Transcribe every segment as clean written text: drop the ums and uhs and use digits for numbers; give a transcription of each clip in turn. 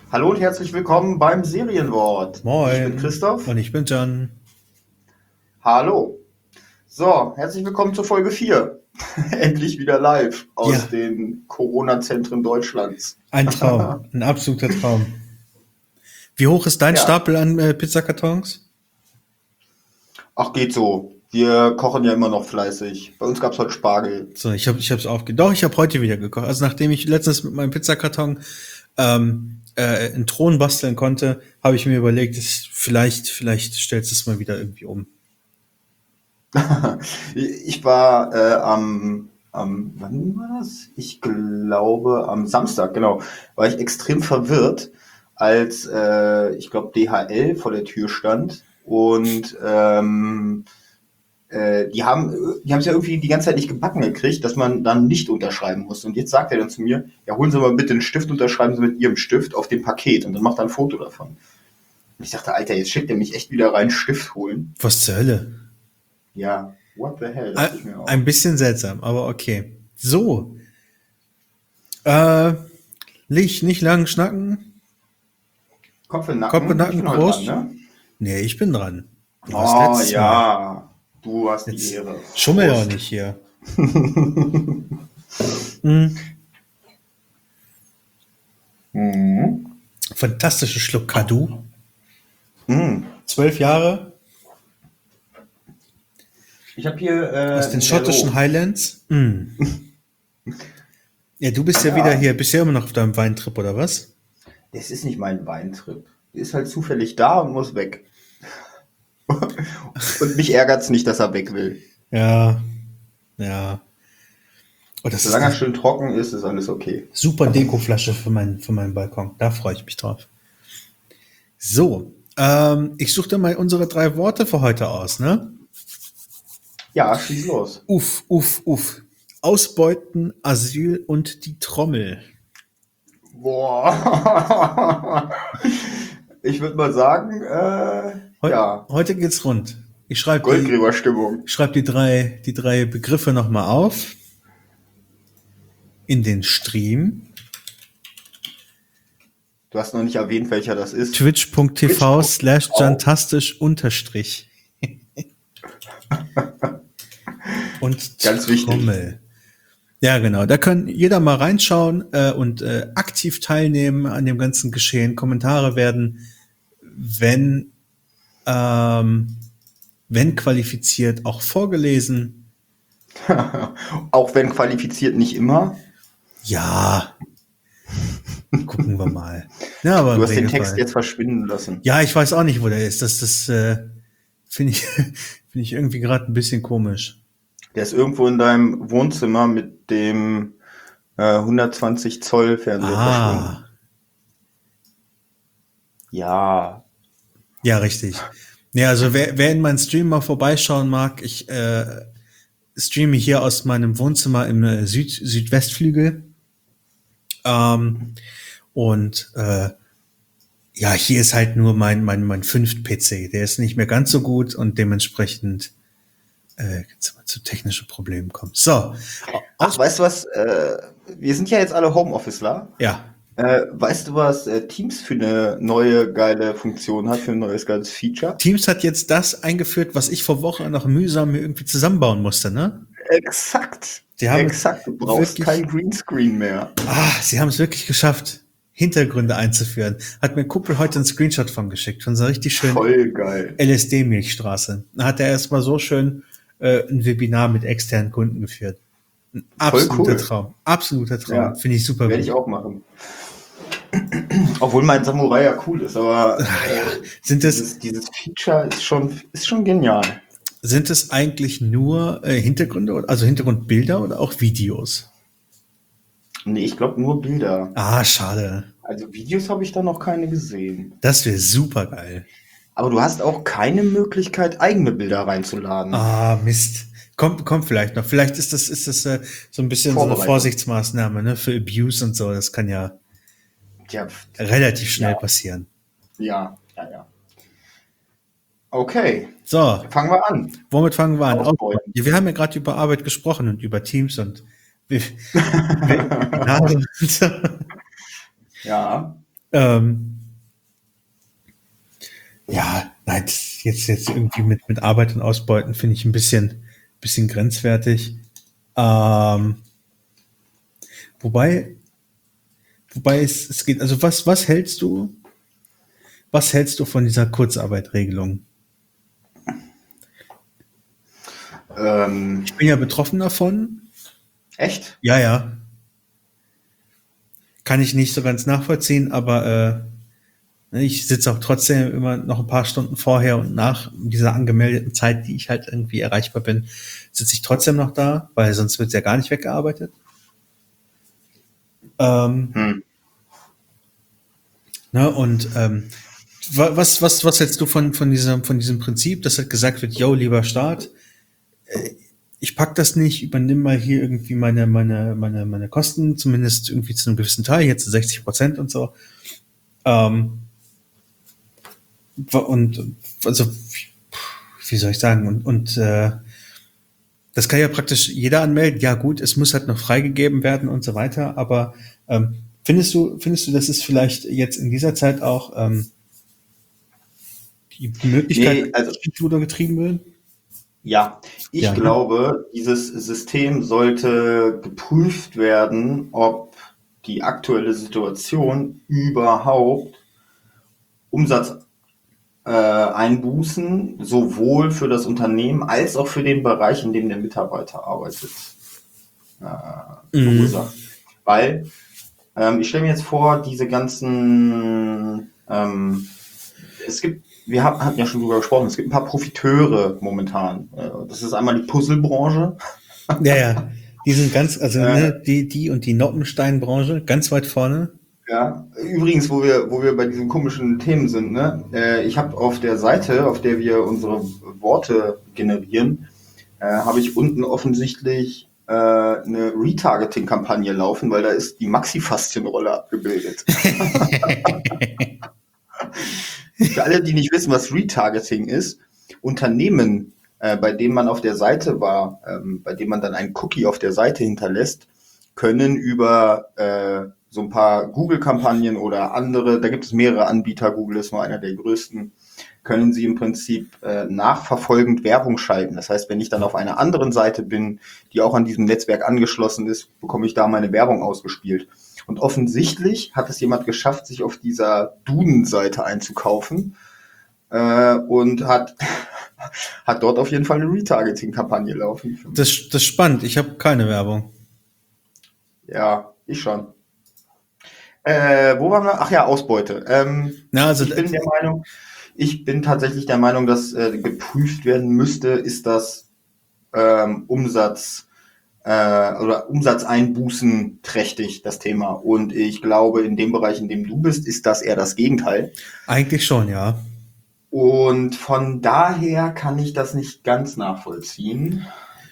Hallo und herzlich willkommen beim Serienwort. Ich bin Moin. Christoph. Und ich bin Jan. Hallo. So, herzlich willkommen zur Folge 4. Endlich wieder live aus Ja, den Corona-Zentren Deutschlands. ein Traum. Ein absoluter Traum. Wie hoch ist dein Ja, Stapel an Pizzakartons? ach geht so. Wir kochen ja immer noch fleißig. Bei uns gab es heute Spargel. So, ich hab's aufgegeben. Doch, ich habe heute wieder gekocht. Also nachdem ich letztens mit meinem Pizzakarton einen Thron basteln konnte, habe ich mir überlegt, vielleicht stellst du es mal wieder irgendwie um. Ich war wann war das? Ich glaube am Samstag, genau, war ich extrem verwirrt, als ich glaube DHL vor der Tür stand und die haben es ja irgendwie die ganze Zeit nicht gebacken gekriegt, dass man dann nicht unterschreiben muss. Und jetzt sagt er dann zu mir, ja, holen Sie mal bitte einen Stift, unterschreiben Sie mit Ihrem Stift auf dem Paket und dann macht er ein Foto davon. Und ich dachte, Alter, jetzt schickt er mich echt wieder rein, Stift holen. Was zur Hölle? Ja, what the hell, dachte ich mir Ein auch. bisschen seltsam, aber okay. So, äh, nicht lang schnacken. Kopf in den Kopf und Nacken, ich Nacken, bin heute dran, Prost. ne? Nee, ich bin dran. Du warst Oh letztes Mal. ja, du hast die Jetzt Ehre. schummel doch Prost. nicht hier. Mm, Mhm. fantastischer Schluck Kadu. Mhm. 12 Jahre Ich habe hier aus den ein schottischen Merlot. Highlands. Ja, du bist ja wieder Ja, hier. Bist ja immer noch auf deinem Weintrip, oder was? das ist nicht mein Weintrip. Der ist halt zufällig da und muss weg. Und mich ärgert's nicht, dass er weg will. Ja, ja. Oh, das ist Solange er eine schön trocken ist, ist alles okay. super Dekoflasche für meinen Balkon. Da freue ich mich drauf. So, ich suche dir mal unsere 3 Worte für heute aus, ne? Ja, schieß los. Uff, uff, uff. Ausbeuten, Asyl und die Trommel. Boah. Ich würde mal sagen, ja, Heute geht's rund. Ich schreibe Goldgräberstimmung. die drei Begriffe nochmal auf in den Stream. Du hast noch nicht erwähnt, welcher das ist. Twitch.tv. twitch.tv/jantastisch unterstrich und Ganz wichtig. Trommel. Ja, genau. Da kann jeder mal reinschauen und aktiv teilnehmen an dem ganzen Geschehen. Kommentare werden, wenn, ähm, wenn qualifiziert, auch vorgelesen. Auch wenn qualifiziert nicht immer. Ja, gucken wir mal. Ja, aber Du im hast den Text Regelfall. jetzt verschwinden lassen. Ja, ich weiß auch nicht, wo der ist. Das finde ich, finde ich irgendwie gerade ein bisschen komisch. Der ist irgendwo in deinem Wohnzimmer mit dem 120 Zoll Fernseher verschwunden. Ah, Ja. ja, richtig. Ja, also wer in meinen Stream mal vorbeischauen mag, ich streame hier aus meinem Wohnzimmer im Südwestflügel. Ähm, und ja, hier ist halt nur mein 5. PC. Der ist nicht mehr ganz so gut und dementsprechend jetzt mal zu technischen Problemen kommen. So, Ach, aus, weißt du was? Wir sind ja jetzt alle Homeofficeler. ja. Weißt du, was Teams für eine neue geile Funktion hat, für ein neues geiles Feature? Teams hat jetzt das eingeführt, was ich vor Wochen noch mühsam mir irgendwie zusammenbauen musste, ne? Exakt. Die haben es Exakt. Du brauchst wirklich, kein Greenscreen mehr. sie haben es wirklich geschafft, Hintergründe einzuführen. Hat mir ein Kumpel heute einen Screenshot von geschickt, von so einer richtig schönen Voll geil. LSD-Milchstraße. Da hat er erstmal so schön ein Webinar mit externen Kunden geführt. Ein Voll absoluter cool. Traum. Absoluter Traum. Ja, Finde ich super werde ich gut. auch machen. Obwohl mein Samurai ja cool ist, aber Sind es, dieses Feature ist schon genial. sind es eigentlich nur Hintergründe, also Hintergrundbilder oder auch Videos? Nee, ich glaube nur Bilder. Ah, schade. Also Videos habe ich da noch keine gesehen. Das wäre super geil. Aber du hast auch keine Möglichkeit, eigene Bilder reinzuladen. Ah, Mist. Kommt vielleicht noch. Vielleicht ist das so ein bisschen so eine Vorbereitung. Vorsichtsmaßnahme, ne, für Abuse und so. Das kann ja Ja, relativ schnell ja, passieren. ja, ja, ja. Okay, So, fangen wir an. womit fangen wir an? Ausbeuten. Wir haben ja gerade über Arbeit gesprochen und über Teams und Webinare und so. Ja, Ähm, ja, nein, jetzt irgendwie mit Arbeit und Ausbeuten finde ich ein bisschen grenzwertig. Ähm, wobei, wobei es geht, also was hältst du von dieser Kurzarbeitregelung? Ich Ähm, bin ja betroffen davon. echt? Ja, ja, kann ich nicht so ganz nachvollziehen, aber ich sitze auch trotzdem immer noch ein paar Stunden vorher und nach dieser angemeldeten Zeit, die ich halt irgendwie erreichbar bin, sitze ich trotzdem noch da, weil sonst wird es ja gar nicht weggearbeitet. Ähm, Hm. ne, und was hältst du von diesem Prinzip, dass halt gesagt wird, yo, lieber Staat, ich pack das nicht, übernimm mal hier irgendwie meine Kosten, zumindest irgendwie zu einem gewissen Teil, jetzt zu 60% und so. Ähm, und also, wie soll ich sagen, das kann ja praktisch jeder anmelden. Ja gut, es muss halt noch freigegeben werden und so weiter. Aber findest du, das ist vielleicht jetzt in dieser Zeit auch die Möglichkeit, Nee, also die Schindluder getrieben wird? ja, ich Ja, ne? glaube, dieses System sollte geprüft werden, ob die aktuelle Situation überhaupt Umsatzeinbußen Einbußen sowohl für das Unternehmen als auch für den Bereich, in dem der Mitarbeiter arbeitet, Mhm. verursacht. Weil ich stelle mir jetzt vor, diese ganzen, hatten ja schon drüber gesprochen, es gibt ein paar Profiteure momentan. Das ist einmal die Puzzlebranche. Ja, ja. Die sind ganz, also ne, Äh, die und die Noppenstein-Branche ganz weit vorne. Ja, übrigens, wo wir bei diesen komischen Themen sind, ne? Ich habe auf der Seite, auf der wir unsere Worte generieren, habe ich unten offensichtlich eine Retargeting-Kampagne laufen, weil da ist die Maxifaszienrolle abgebildet. Für alle, die nicht wissen, was Retargeting ist, Unternehmen, bei denen man auf der Seite war, bei denen man dann einen Cookie auf der Seite hinterlässt, können über so ein paar Google-Kampagnen oder andere, da gibt es mehrere Anbieter, Google ist nur einer der größten, können sie im Prinzip nachverfolgend Werbung schalten. Das heißt, wenn ich dann auf einer anderen Seite bin, die auch an diesem Netzwerk angeschlossen ist, bekomme ich da meine Werbung ausgespielt. Und offensichtlich hat es jemand geschafft, sich auf dieser Duden-Seite einzukaufen und hat dort auf jeden Fall eine Retargeting-Kampagne laufen. Das ist spannend. Ich habe keine Werbung. Ja, ich schon. Wo waren wir? Ach ja, Ausbeute. Na, also Ich bin der Meinung, ich bin tatsächlich der Meinung, dass geprüft werden müsste, ist das Umsatz oder Umsatzeinbußen trächtig, das Thema. Und ich glaube, in dem Bereich, in dem du bist, ist das eher das Gegenteil. eigentlich schon, ja. Und von daher kann ich das nicht ganz nachvollziehen.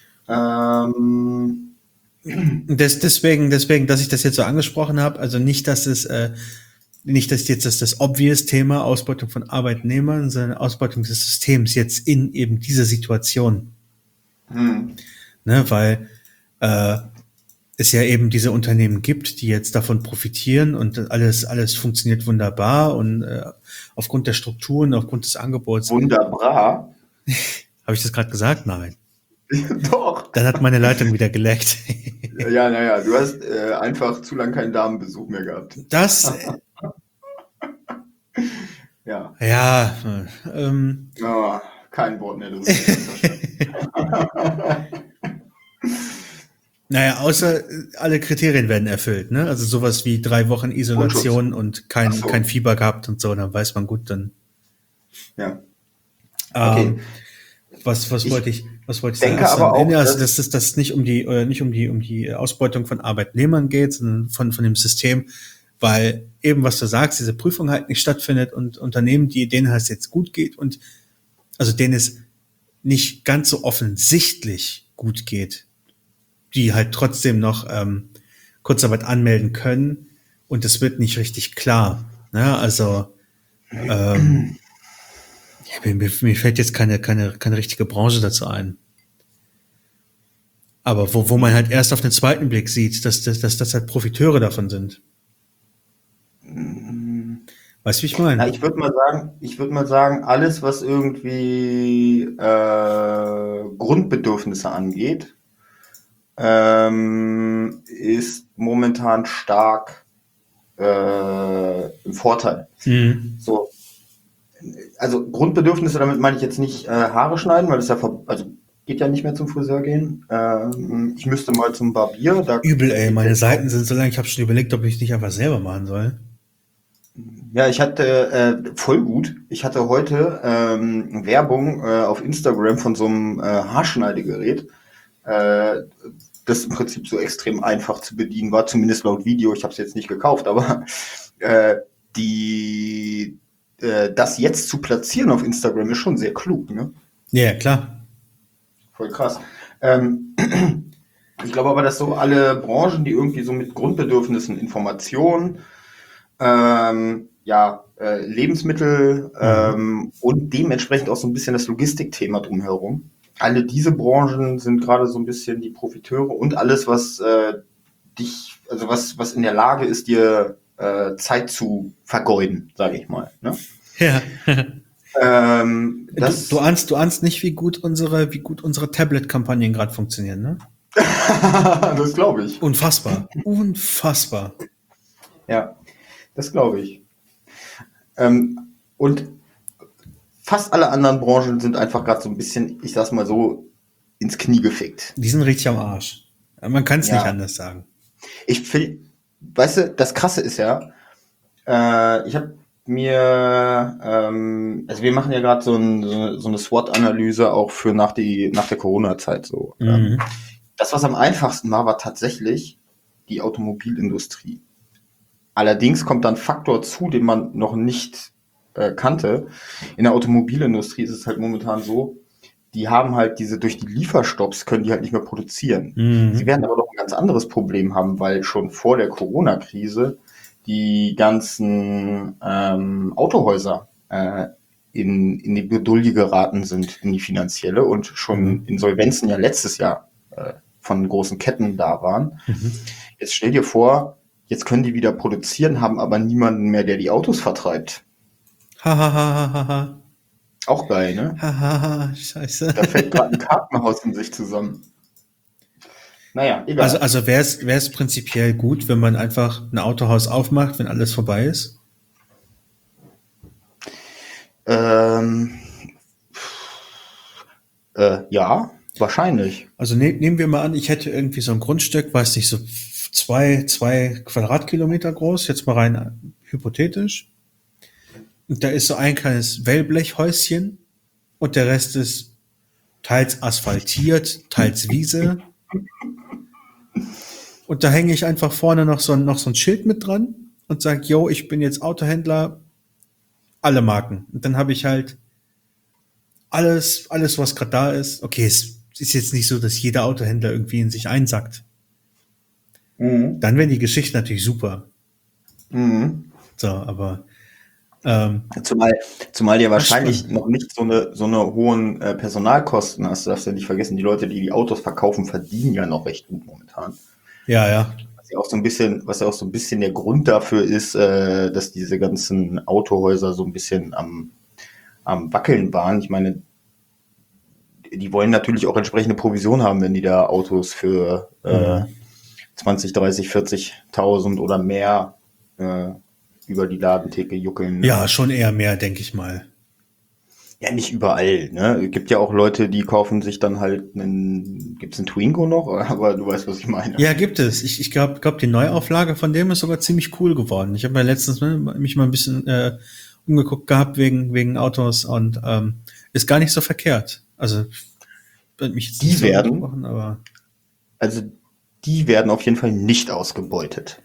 Ähm, Deswegen, dass ich das jetzt so angesprochen habe, also nicht, dass jetzt das obvious Thema Ausbeutung von Arbeitnehmern, sondern Ausbeutung des Systems jetzt in eben dieser Situation. hm, Ne, weil äh, es ja eben diese Unternehmen gibt, die jetzt davon profitieren und alles funktioniert wunderbar und aufgrund der Strukturen, aufgrund des Angebots, wunderbar. habe ich das gerade gesagt? Nein. Doch. Dann hat meine Leitung wieder geleckt. Ja, naja, du hast einfach zu lange keinen Damenbesuch mehr gehabt. Das, Ja. ja, Oh, kein Wort mehr darüber. naja, außer alle Kriterien werden erfüllt, ne? Also sowas wie 3 Wochen Mundschutz. Isolation und Ach kein so. Fieber gehabt und so, dann weiß man gut, dann Ja. Okay. ähm, Ich was wollte ich sagen? Ach denke so, aber nee, auch, also dass. dass das nicht um die Ausbeutung von Arbeitnehmern geht, sondern von dem System, weil eben, was du sagst, diese Prüfung halt nicht stattfindet und Unternehmen, denen es jetzt gut geht und also denen es nicht ganz so offensichtlich gut geht, die halt trotzdem noch Kurzarbeit anmelden können und es wird nicht richtig klar. Ne? Also ja, mir fällt jetzt keine richtige Branche dazu ein. Aber wo man halt erst auf den zweiten Blick sieht, dass das halt Profiteure davon sind. Weißt du, wie ich Na, meine? ich würde mal sagen, alles, was irgendwie Grundbedürfnisse angeht, ist momentan stark im Vorteil. Mhm. So, also Grundbedürfnisse, damit meine ich jetzt nicht Haare schneiden, weil das ja also geht ja nicht mehr zum Friseur gehen. Ich müsste mal zum Barbier, da Übel, ey. geht Meine jetzt auch. Seiten sind so lang. Ich habe schon überlegt, ob ich nicht einfach selber machen soll. Ja, ich hatte voll gut. Ich hatte heute Werbung auf Instagram von so einem Haarschneidegerät, äh, das im Prinzip so extrem einfach zu bedienen war, zumindest laut Video. Ich habe es jetzt nicht gekauft, aber äh, die das jetzt zu platzieren auf Instagram ist schon sehr klug, ne? Ja, ja, klar. Voll krass. Ähm, Ich glaube aber, dass so alle Branchen, die irgendwie so mit Grundbedürfnissen, Informationen, ja, Lebensmittel Mhm. und dementsprechend auch so ein bisschen das Logistikthema drumherum. Alle diese Branchen sind gerade so ein bisschen die Profiteure und alles, was also was in der Lage ist, dir Zeit zu vergeuden, sage ich mal. Ne? Ja. Du Das, ahnst, du ahnst nicht, wie gut unsere Tablet-Kampagnen gerade funktionieren, ne? das glaube ich. Unfassbar. Unfassbar. Ja, das glaube ich. Und fast alle anderen Branchen sind einfach gerade so ein bisschen, ich sag's mal so, ins Knie gefickt. Die sind richtig am Arsch. Man kann es nicht Ja, anders sagen. ich finde, weißt du, das Krasse ist ja, ich habe mir, also wir machen ja gerade so eine SWOT-Analyse auch für nach der Corona-Zeit so. Mhm. Das, was am einfachsten war, war tatsächlich die Automobilindustrie. Allerdings kommt dann ein Faktor zu, den man noch nicht kannte. In der Automobilindustrie ist es halt momentan so, die haben halt durch die Lieferstopps können die halt nicht mehr produzieren. Sie Mhm. werden aber noch ein ganz anderes Problem haben, weil schon vor der Corona-Krise die ganzen Autohäuser in die Bredouille geraten sind, in die finanzielle und schon Mhm. Insolvenzen ja letztes Jahr von großen Ketten da waren. Mhm. Jetzt stell dir vor, jetzt können die wieder produzieren, haben aber niemanden mehr, der die Autos vertreibt. Ha, ha, ha, ha, ha, ha. Auch geil, ne? Ha, ha, ha. Scheiße. Da fällt gerade ein Kartenhaus in sich zusammen. Naja, Also, egal. also wäre es prinzipiell gut, wenn man einfach ein Autohaus aufmacht, wenn alles vorbei ist? Ähm, ja, wahrscheinlich. Also nehmen wir mal an, ich hätte irgendwie so ein Grundstück, weiß nicht, so zwei Quadratkilometer groß, jetzt mal rein hypothetisch. Und da ist so ein kleines Wellblechhäuschen und der Rest ist teils asphaltiert, teils Wiese. Und da hänge ich einfach vorne noch so ein Schild mit dran und sage, yo, ich bin jetzt Autohändler, alle Marken. Und dann habe ich halt alles, was gerade da ist. Okay, es ist jetzt nicht so, dass jeder Autohändler irgendwie in sich einsackt. Mhm. Dann wären die Geschichten natürlich super. Mhm. So, aber Zumal, zumal dir das ist spannend. wahrscheinlich noch nicht so eine hohen Personalkosten hast. Du darfst ja nicht vergessen, die Leute, die die Autos verkaufen, verdienen ja noch recht gut momentan. Ja, ja. Was ja auch so ein bisschen der Grund dafür ist, dass diese ganzen Autohäuser so ein bisschen am Wackeln waren. Ich meine, die wollen natürlich auch entsprechende Provision haben, wenn die da Autos für Hm. 20, 30, 40.000 oder mehr äh, über die Ladentheke juckeln. Ne? Ja, schon eher mehr, denke ich mal. Ja, nicht überall. Ne? Es gibt ja auch Leute, die kaufen sich dann halt gibt's einen Twingo noch? Aber du weißt, was ich meine. Ja, gibt es. Ich glaub, die Neuauflage von dem ist sogar ziemlich cool geworden. Ich habe ja letztens mich mal ein bisschen umgeguckt gehabt wegen Autos und ist gar nicht so verkehrt. Also hat mich jetzt nicht Die so werden, angesprochen, aber also die werden auf jeden Fall nicht ausgebeutet.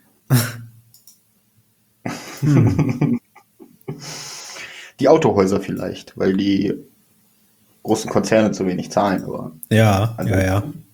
hm. Die Autohäuser vielleicht, weil die großen Konzerne zu wenig zahlen. Aber Ja, ja, ja. ansonsten,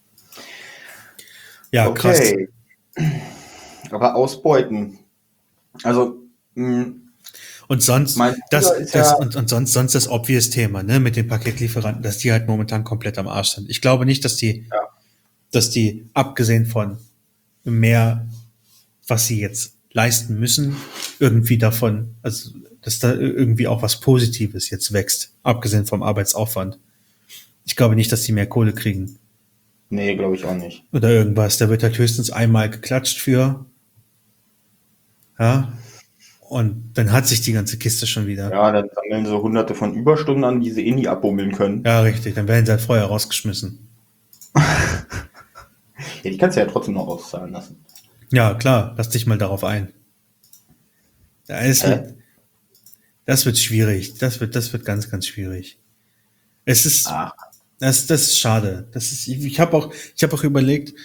Ja, krass. okay. Aber ausbeuten. Also, Und sonst, mein Bruder ist ja, sonst das obvious Thema, ne, mit den Paketlieferanten, dass die halt momentan komplett am Arsch sind. Ich glaube nicht, ja, dass die, abgesehen von mehr, was sie jetzt leisten müssen, irgendwie davon, also dass da irgendwie auch was Positives jetzt wächst, abgesehen vom Arbeitsaufwand. Ich glaube nicht, dass die mehr Kohle kriegen Nee, glaube ich auch nicht. oder irgendwas. Da wird halt höchstens einmal geklatscht für, ja, und dann hat sich die ganze Kiste schon wieder. Ja, dann sammeln sie hunderte von Überstunden an, die sie eh nie abbummeln können. Ja, richtig, dann werden sie halt vorher rausgeschmissen. Ja, die kannst du ja trotzdem noch auszahlen lassen. Ja, klar, lass dich mal darauf ein. Ja, Hä? das wird schwierig. Das wird ganz, ganz schwierig. Es ist, Ach, das ist schade. Ich habe auch überlegt,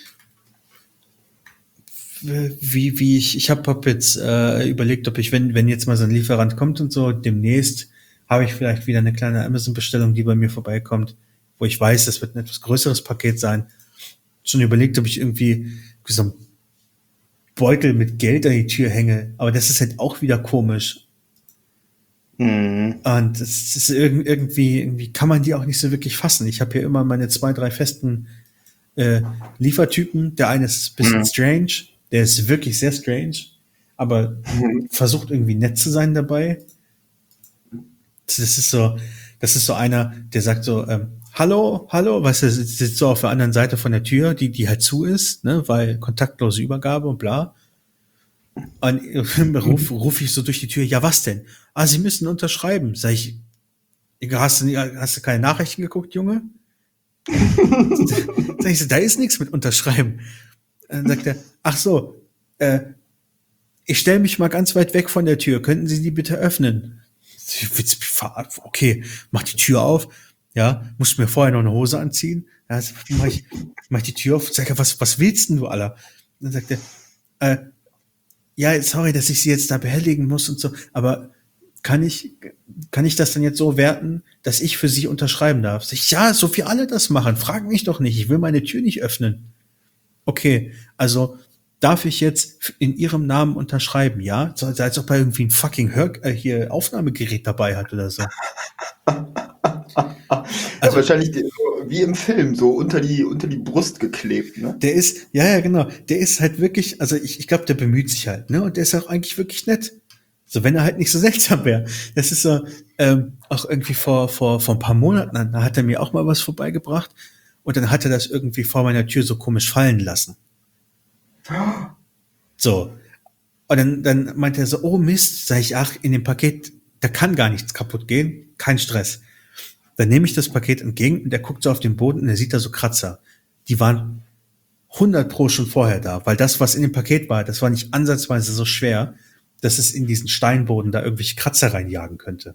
ich habe hab jetzt überlegt, ob ich, wenn jetzt mal so ein Lieferant kommt und so, demnächst habe ich vielleicht wieder eine kleine Amazon-Bestellung, die bei mir vorbeikommt, wo ich weiß, das wird ein etwas größeres Paket sein. Schon überlegt, ob ich irgendwie so einen Beutel mit Geld an die Tür hänge, aber das ist halt auch wieder komisch. mhm. Und es ist irgendwie kann man die auch nicht so wirklich fassen. Ich habe hier immer meine 2, 3 festen äh, Liefertypen. Der eine ist ein bisschen Mhm. strange, der ist wirklich sehr strange, aber versucht irgendwie nett zu sein dabei. Das ist so, das ist so einer, der sagt so, hallo, hallo, weißt du, sitzt so auf der anderen Seite von der Tür, die halt zu ist, ne, weil kontaktlose Übergabe und bla. Und ruf ich so durch die Tür, ja, was denn? Ah, Sie müssen unterschreiben. Sag ich, hast du keine Nachrichten geguckt, Junge? Sag ich so, da ist nichts mit unterschreiben. Dann sagt er, ach so, äh, ich stelle mich mal ganz weit weg von der Tür. Könnten Sie die bitte öffnen? Okay, mach die Tür auf. Ja, musst mir vorher noch eine Hose anziehen. Ja, also mach ich die Tür auf. Sag er, was willst denn du, Aller? Dann sagt er, äh, ja, sorry, dass ich Sie jetzt da behelligen muss und so, aber kann ich, kann ich das dann jetzt so werten, dass ich für Sie unterschreiben darf? Sag ich, ja, so wie alle das machen. Frag mich doch nicht. Ich will meine Tür nicht öffnen. Okay, also darf ich jetzt in Ihrem Namen unterschreiben, ja? So, als ob er irgendwie ein fucking hier Aufnahmegerät dabei hat oder so. Ja, Also wahrscheinlich so wie im Film, so unter die Brust geklebt, ne? der ist, ja, ja, genau, der ist halt wirklich, also ich glaube, der bemüht sich halt, ne? Und der ist auch eigentlich wirklich nett. So, wenn er halt nicht so seltsam wäre. Das ist so, auch irgendwie vor ein paar Monaten, da hat er mir auch mal was vorbeigebracht und dann hat er das irgendwie vor meiner Tür so komisch fallen lassen. So. Und dann meinte er so, oh Mist, sag ich, ach, in dem Paket, da kann gar nichts kaputt gehen, kein Stress. Dann nehme ich das Paket entgegen und der guckt so auf den Boden und er sieht da so Kratzer. Die waren 100 Pro schon vorher da, weil das, was in dem Paket war, das war nicht ansatzweise so schwer, dass es in diesen Steinboden da irgendwelche Kratzer reinjagen könnte.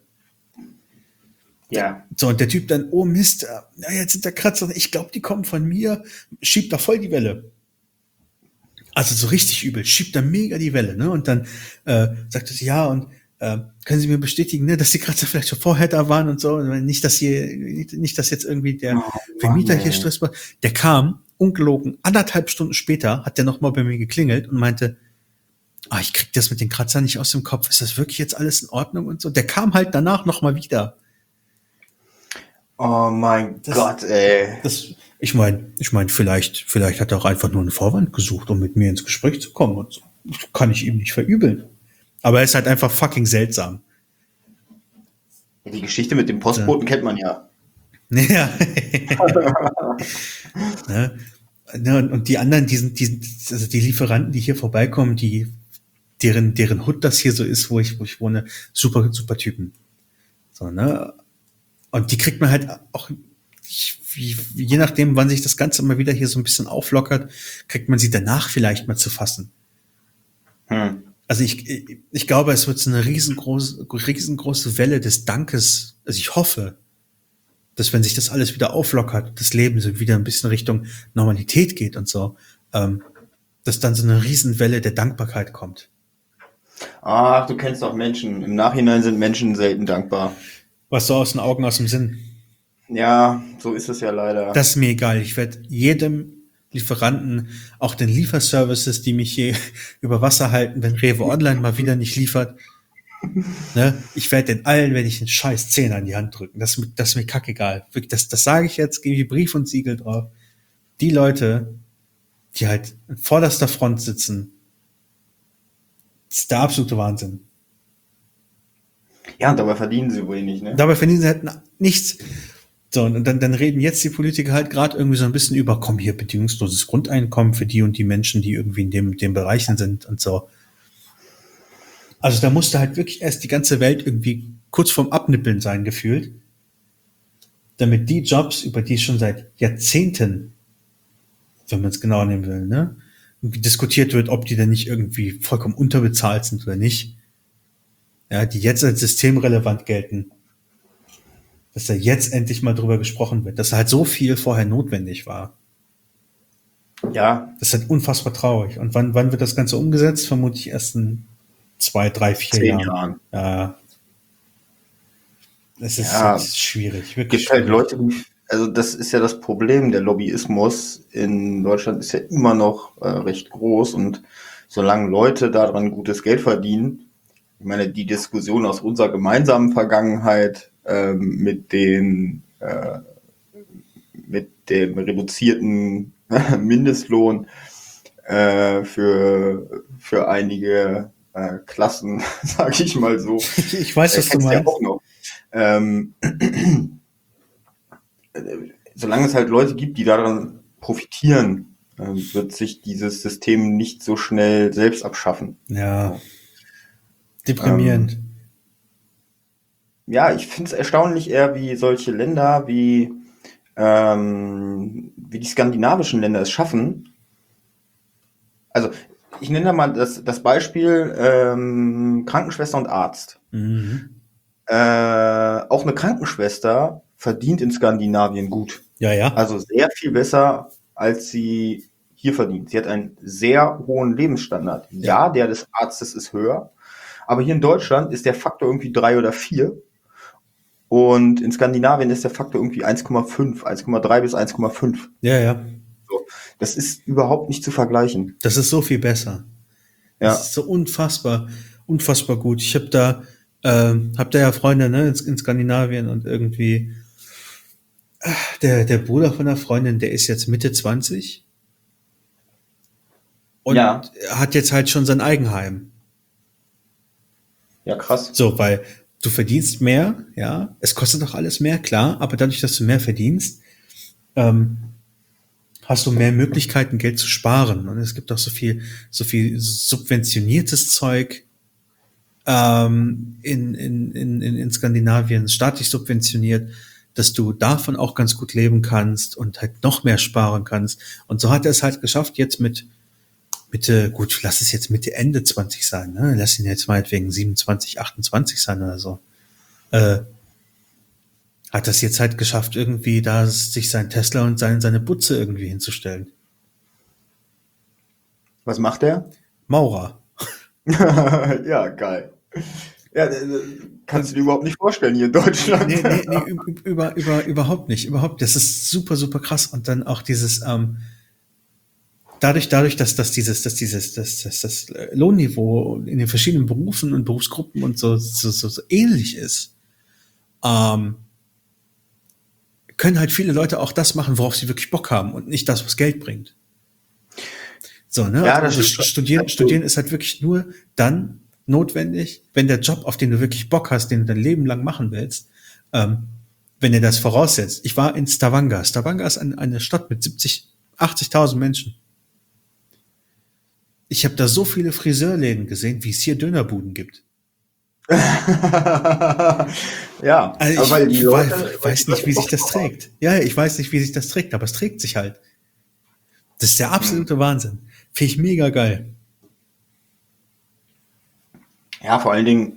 Ja. So, und der Typ dann, oh Mist, na, jetzt sind da Kratzer, ich glaube, die kommen von mir, schiebt da voll die Welle. Also so richtig übel, schiebt da mega die Welle, ne? Und dann sagt er, ja, und können Sie mir bestätigen, ne, dass die Kratzer vielleicht schon vorher da waren und so, und nicht, dass jetzt irgendwie der Oh Mann, Vermieter hier ey. Stress macht. Der kam, ungelogen, 1,5 Stunden später, hat der nochmal bei mir geklingelt und meinte, ich krieg das mit den Kratzern nicht aus dem Kopf, ist das wirklich jetzt alles in Ordnung und so. Der kam halt danach nochmal wieder. Oh mein Das, Gott, ey. ich mein, vielleicht hat er auch einfach nur einen Vorwand gesucht, um mit mir ins Gespräch zu kommen und so. Das kann ich ihm nicht verübeln. Aber er ist halt einfach fucking seltsam. Die Geschichte mit dem Ja. Postboten kennt man ja. Ja. Ne? Ne, und die anderen, also die Lieferanten, die hier vorbeikommen, deren Hut das hier so ist, wo ich wohne, super, super Typen. So, ne? Und die kriegt man halt auch, je nachdem, wann sich das Ganze mal wieder hier so ein bisschen auflockert, kriegt man sie danach vielleicht mal zu fassen. Hm. Also ich glaube, es wird so eine riesengroße Welle des Dankes. Also ich hoffe, dass wenn sich das alles wieder auflockert, das Leben so wieder ein bisschen Richtung Normalität geht und so, dass dann so eine Riesenwelle der Dankbarkeit kommt. Ach, du kennst doch Menschen. Im Nachhinein sind Menschen selten dankbar. Was so aus den Augen, aus dem Sinn. Ja, so ist es ja leider. Das ist mir egal. Ich werde jedem Lieferanten, auch den Lieferservices, die mich hier über Wasser halten, wenn Rewe Online mal wieder nicht liefert, ne, ich werde den allen, wenn ich einen scheiß Zehner in die Hand drücken. Das ist mir kackegal. Wirklich, das sage ich jetzt, gebe ich Brief und Siegel drauf. Die Leute, die halt in vorderster Front sitzen, Das ist der absolute Wahnsinn. Ja, und dabei verdienen sie wenig, ne? Dabei verdienen sie halt nichts. So, und dann reden jetzt die Politiker halt gerade irgendwie so ein bisschen über, komm hier, bedingungsloses Grundeinkommen für die und die Menschen, die irgendwie in dem Bereichen sind und so. Also da musste halt wirklich erst die ganze Welt irgendwie kurz vorm Abnippeln sein, gefühlt, damit die Jobs, über die schon seit Jahrzehnten, wenn man es genau nehmen will, ne, irgendwie diskutiert wird, ob die denn nicht irgendwie vollkommen unterbezahlt sind oder nicht, ja, die jetzt als systemrelevant gelten, dass da jetzt endlich mal drüber gesprochen wird, dass halt so viel vorher notwendig war. Ja, Das ist halt unfassbar traurig. Und wann wird das Ganze umgesetzt? Vermutlich erst in 2, 3, 4 10 Jahren. Jahren. Ja, es ist Ja, halt schwierig, wirklich gibt halt schwierig. Leute, also das ist ja das Problem, der Lobbyismus in Deutschland ist ja immer noch recht groß und solange Leute daran gutes Geld verdienen, ich meine, die Diskussion aus unserer gemeinsamen Vergangenheit mit dem reduzierten Mindestlohn für einige Klassen, sage ich mal so, Ich weiß, was du kennst du ja meinst. auch noch. Ähm, solange es halt Leute gibt, die daran profitieren, wird sich dieses System nicht so schnell selbst abschaffen. Ja, Ähm, deprimierend. ja, ich finde es erstaunlich eher, wie solche Länder wie die skandinavischen Länder es schaffen. Also ich nenne da mal das Beispiel Krankenschwester und Arzt. Mhm. Auch eine Krankenschwester verdient in Skandinavien gut. Ja, ja. Also sehr viel besser, als sie hier verdient. Sie hat einen sehr hohen Lebensstandard. Ja. Ja, der des Arztes ist höher, aber hier in Deutschland ist der Faktor irgendwie 3 oder 4 und in Skandinavien ist der Faktor irgendwie 1,5, 1,3 bis 1,5. Ja, ja. So. Das ist überhaupt nicht zu vergleichen. Das ist so viel besser. Das Ja, ist so unfassbar, unfassbar gut. Ich hab da ja Freunde, ne, in Skandinavien und irgendwie der Bruder von der Freundin, der ist jetzt Mitte 20 und ja, hat jetzt halt schon sein Eigenheim. ja, krass. So, weil du verdienst mehr, ja, es kostet doch alles mehr, klar, aber dadurch, dass du mehr verdienst, ähm, hast du mehr Möglichkeiten, Geld zu sparen. Und es gibt auch so viel subventioniertes Zeug in Skandinavien, staatlich subventioniert, dass du davon auch ganz gut leben kannst und halt noch mehr sparen kannst. Und so hat er es halt geschafft, jetzt mit Mitte, gut, lass es jetzt Mitte, Ende 20 sein, ne? Lass ihn jetzt meinetwegen 27, 28 sein oder so. Äh, hat das jetzt halt geschafft, irgendwie da sich sein Tesla und seine Butze irgendwie hinzustellen. Was macht der? Maurer. Ja, geil. Ja, kannst du dir überhaupt nicht vorstellen hier in Deutschland. Nee, überhaupt nicht, überhaupt. Das ist super, super krass. Und dann auch dieses, dadurch, dass das Lohnniveau in den verschiedenen Berufen und Berufsgruppen und so ähnlich ist, ähm, können halt viele Leute auch das machen, worauf sie wirklich Bock haben und nicht das, was Geld bringt. So, ne? Ja, das Also stimmt. Studieren ist halt wirklich nur dann notwendig, wenn der Job, auf den du wirklich Bock hast, den du dein Leben lang machen willst, wenn er das voraussetzt. Ich war in Stavanger. Stavanger ist eine Stadt mit 80.000 Menschen. Ich habe da so viele Friseurläden gesehen, wie es hier Dönerbuden gibt. Ja, Also aber weil die Leute, weil die weiß nicht, Leute wie sich Bock das drauf haben. trägt. Ja, ich weiß nicht, wie sich das trägt, aber es trägt sich halt. Das ist der Hm. absolute Wahnsinn. Finde ich mega geil. Ja, vor allen Dingen,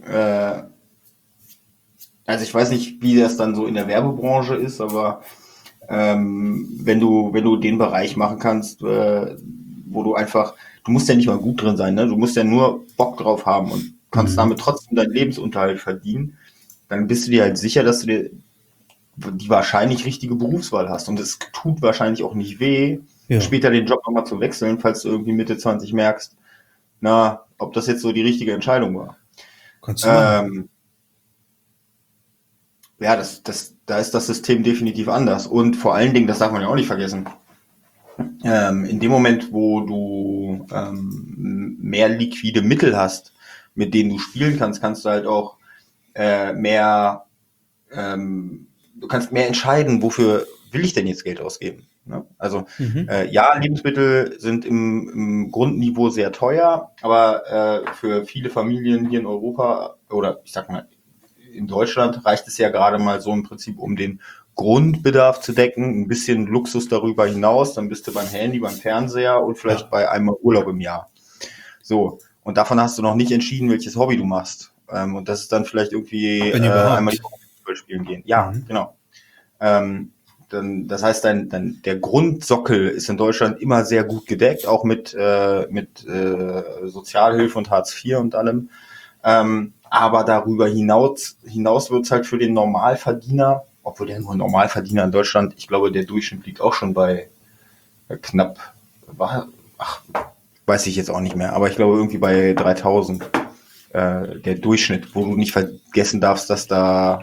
also ich weiß nicht, wie das dann so in der Werbebranche ist, aber wenn du den Bereich machen kannst, wo du musst ja nicht mal gut drin sein, ne? Du musst ja nur Bock drauf haben und kannst Mhm. damit trotzdem deinen Lebensunterhalt verdienen, dann bist du dir halt sicher, dass du dir die wahrscheinlich richtige Berufswahl hast. Und es tut wahrscheinlich auch nicht weh, Ja, später den Job nochmal zu wechseln, falls du irgendwie Mitte 20 merkst, na, ob das jetzt so die richtige Entscheidung war. kannst du machen. Ähm, ja, da ist das System definitiv anders. Und vor allen Dingen, das darf man ja auch nicht vergessen, in dem Moment, wo du mehr liquide Mittel hast, mit denen du spielen kannst, kannst du halt auch mehr, du kannst mehr entscheiden, wofür will ich denn jetzt Geld ausgeben. Ne? Also ja, Lebensmittel sind im Grundniveau sehr teuer, aber für viele Familien hier in Europa oder ich sag mal in Deutschland reicht es ja gerade mal so im Prinzip, um den Grundbedarf zu decken, ein bisschen Luxus darüber hinaus, dann bist du beim Handy, beim Fernseher und vielleicht bei einmal Urlaub im Jahr. So, und davon hast du noch nicht entschieden, welches Hobby du machst. Und das ist dann vielleicht irgendwie Wenn einmal die überhaupt. Woche Fußball spielen gehen. Ja, genau. Das heißt, der Grundsockel ist in Deutschland immer sehr gut gedeckt, auch mit Sozialhilfe und Hartz IV und allem. Aber darüber hinaus wird es halt für den Normalverdiener, obwohl der nur Normalverdiener in Deutschland, ich glaube, der Durchschnitt liegt auch schon bei knapp, weiß ich jetzt auch nicht mehr, aber ich glaube irgendwie bei 3.000 der Durchschnitt, wo du nicht vergessen darfst, dass da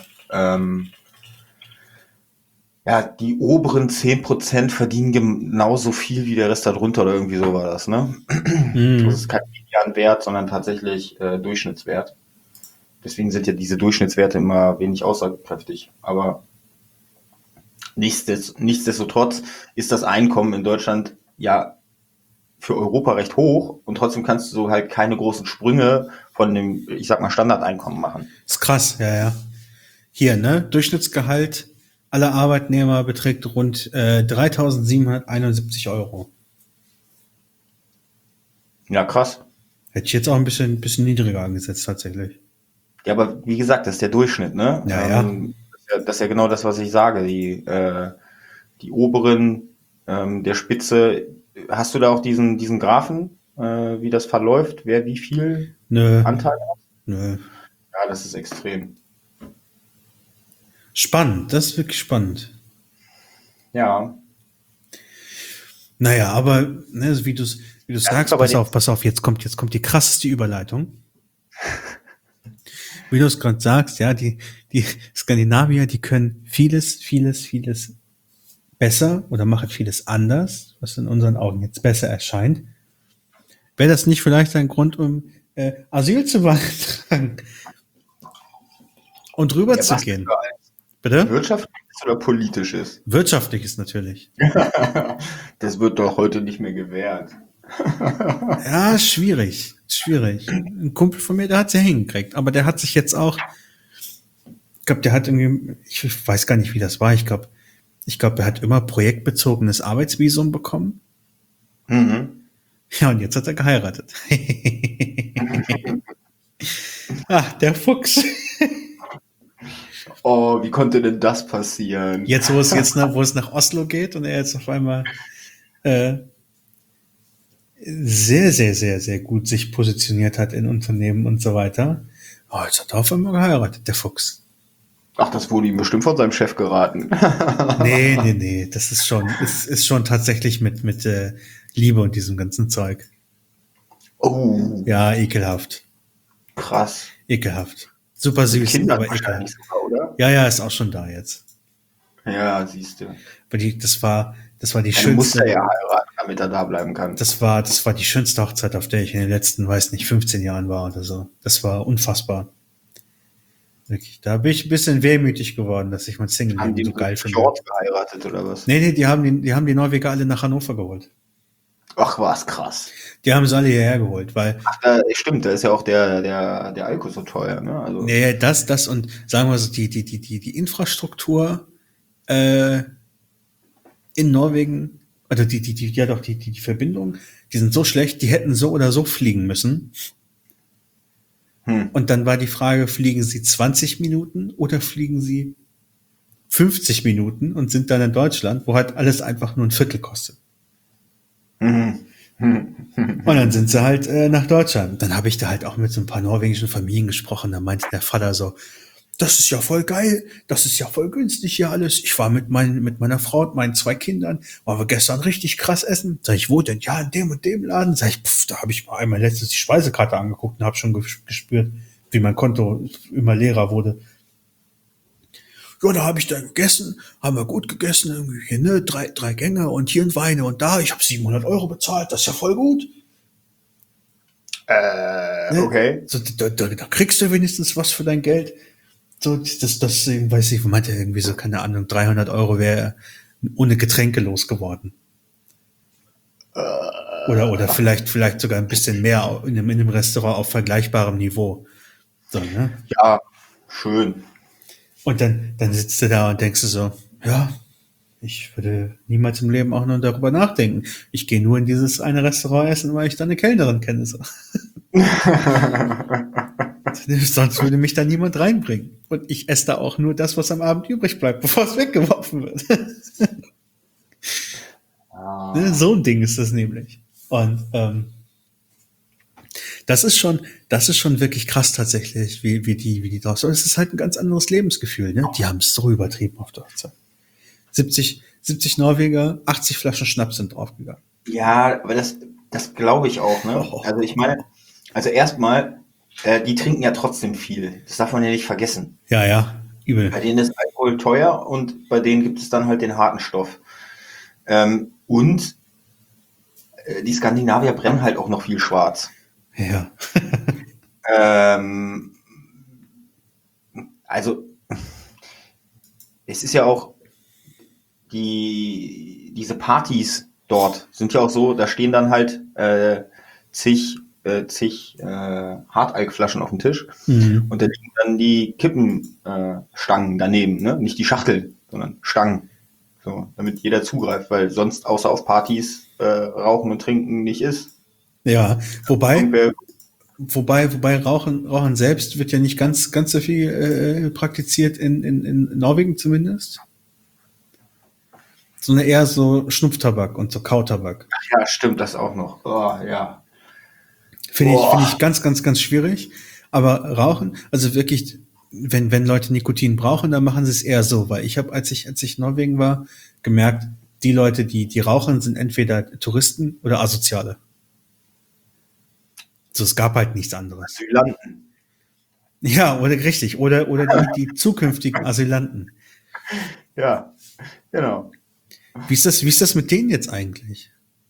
die oberen 10% verdienen genauso viel wie der Rest darunter oder irgendwie so war das, ne? Das ist kein Medianwert, sondern tatsächlich Durchschnittswert. Deswegen sind ja diese Durchschnittswerte immer wenig aussagekräftig. Aber nichtsdestotrotz ist das Einkommen in Deutschland ja für Europa recht hoch und trotzdem kannst du so halt keine großen Sprünge von dem, ich sag mal, Standardeinkommen machen. Ist krass, ja. Hier, ne? Durchschnittsgehalt aller Arbeitnehmer beträgt rund 3.771 Euro. Ja, krass. Hätte ich jetzt auch ein bisschen niedriger angesetzt, tatsächlich. Ja, aber wie gesagt, das ist der Durchschnitt, ne? Ja. Das ist ja genau das, was ich sage. Die oberen der Spitze, hast du da auch diesen Graphen, wie das verläuft, wer wie viel Anteil hat? Nö. Ja, das ist extrem. Spannend, das ist wirklich spannend. Ja. Naja, aber ne, wie du sagst, pass auf, jetzt kommt die krasseste Überleitung. Wie du es gerade sagst, ja, die Skandinavier, die können vieles besser oder machen vieles anders, was in unseren Augen jetzt besser erscheint. Wäre das nicht vielleicht ein Grund, um Asyl zu beantragen und rüber zu gehen? Bitte? Wirtschaftliches oder politisches? Wirtschaftliches natürlich. Das wird doch heute nicht mehr gewährt. Ja, schwierig. Ein Kumpel von mir, der hat es ja hingekriegt, aber der hat sich jetzt auch, ich glaube, der hat irgendwie, ich weiß gar nicht, wie das war, ich glaube, er hat immer projektbezogenes Arbeitsvisum bekommen. Ja, und jetzt hat er geheiratet. Der Fuchs. Oh, wie konnte denn das passieren? Jetzt, wo es nach Oslo geht und er jetzt auf einmal sehr gut sich positioniert hat in Unternehmen und so weiter. Oh, jetzt hat er auf einmal geheiratet, der Fuchs. Ach, das wurde ihm bestimmt von seinem Chef geraten. Nee, das ist schon tatsächlich mit Liebe und diesem ganzen Zeug. Oh. Ja, ekelhaft. Krass. Ekelhaft. Super süß, Kinder aber ekelhaft. Sogar, oder? Ja, ist auch schon da jetzt. Ja, siehst du. Das war die schönste. Er muss ja heiraten, damit er da bleiben kann. Das war die schönste Hochzeit, auf der ich in den letzten, 15 Jahren war oder so. Das war unfassbar. Wirklich. Da bin ich ein bisschen wehmütig geworden, dass ich mein Single-Leben so geil finde. George geheiratet oder was? Nee, die haben die Norweger alle nach Hannover geholt. Ach, was krass. Die haben sie alle hierher geholt, weil. Ach, stimmt, da ist ja auch der Alkohol so teuer, ne? Also. Nee, das und sagen wir so, die Infrastruktur in Norwegen, also die Verbindung, die sind so schlecht, die hätten so oder so fliegen müssen. Und dann war die Frage, fliegen sie 20 Minuten oder fliegen sie 50 Minuten und sind dann in Deutschland, wo halt alles einfach nur ein Viertel kostet. Und dann sind sie halt nach Deutschland. Dann habe ich da halt auch mit so ein paar norwegischen Familien gesprochen. Da meinte der Vater so, das ist ja voll geil, das ist ja voll günstig hier alles. Ich war mit meiner Frau und meinen 2 Kindern, waren wir gestern richtig krass essen. Sag ich, wo denn? Ja, in dem und dem Laden. Sag ich, da habe ich mal einmal letztens die Speisekarte angeguckt und habe schon gespürt, wie mein Konto immer leerer wurde. Ja, da habe ich dann gegessen, haben wir gut gegessen, irgendwie hier, ne, 3 Gänge und hier ein Weine und da, ich habe 700 € bezahlt, das ist ja voll gut. Ne? Okay. So, da kriegst du wenigstens was für dein Geld. So, das, weiß ich, meinte irgendwie so, keine Ahnung, 300 Euro wäre ohne Getränke losgeworden. Oder vielleicht sogar ein bisschen mehr in einem Restaurant auf vergleichbarem Niveau. So, ne? Ja, schön. Und dann sitzt du da und denkst du so, ja, ich würde niemals im Leben auch nur darüber nachdenken. Ich gehe nur in dieses eine Restaurant essen, weil ich da eine Kellnerin kenne. So. Sonst würde mich da niemand reinbringen. Und ich esse da auch nur das, was am Abend übrig bleibt, bevor es weggeworfen wird. Ne, Ah. so ein Ding ist das nämlich. Und das ist schon wirklich krass tatsächlich, wie die drauf sind. Es ist halt ein ganz anderes Lebensgefühl. Ne? Die haben es so übertrieben auf der Hochzeit. 70 Norweger, 80 Flaschen Schnaps sind draufgegangen. Ja, aber das glaube ich auch, ne? Oh, Also ich meine, also erstmal, die trinken ja trotzdem viel. Das darf man ja nicht vergessen. ja, ja, Bei übel. denen ist Alkohol teuer und bei denen gibt es dann halt den harten Stoff. Und die Skandinavier brennen halt auch noch viel schwarz. Ja. Ähm, also es ist ja auch diese Partys dort sind ja auch so, da stehen dann halt zig Hartalkflaschen auf dem Tisch Mhm. und da liegen dann die Kippenstangen Stangen daneben, ne? Nicht die Schachtel, sondern Stangen. So, damit jeder zugreift, weil sonst außer auf Partys Rauchen und Trinken nicht ist. Ja, wobei, Irgendwer, wobei Rauchen selbst wird ja nicht ganz so viel praktiziert in Norwegen zumindest, sondern eher so Schnupftabak und so Kautabak. ja, stimmt das auch noch. Oh, ja. Finde Boah. ich ganz schwierig. Aber Rauchen, also wirklich, wenn Leute Nikotin brauchen, dann machen sie es eher so, weil ich habe, als ich in Norwegen war, gemerkt, die Leute, die rauchen, sind entweder Touristen oder Asoziale. So, es gab halt nichts anderes. Asylanten. Ja, oder richtig, oder die zukünftigen Asylanten. Ja, genau. Wie ist das mit denen jetzt eigentlich?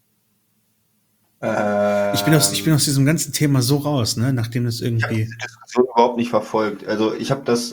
Ich bin Ähm, aus diesem ganzen Thema so raus, ne, nachdem das Ich habe irgendwie, diese Diskussion überhaupt nicht verfolgt. Also ich habe das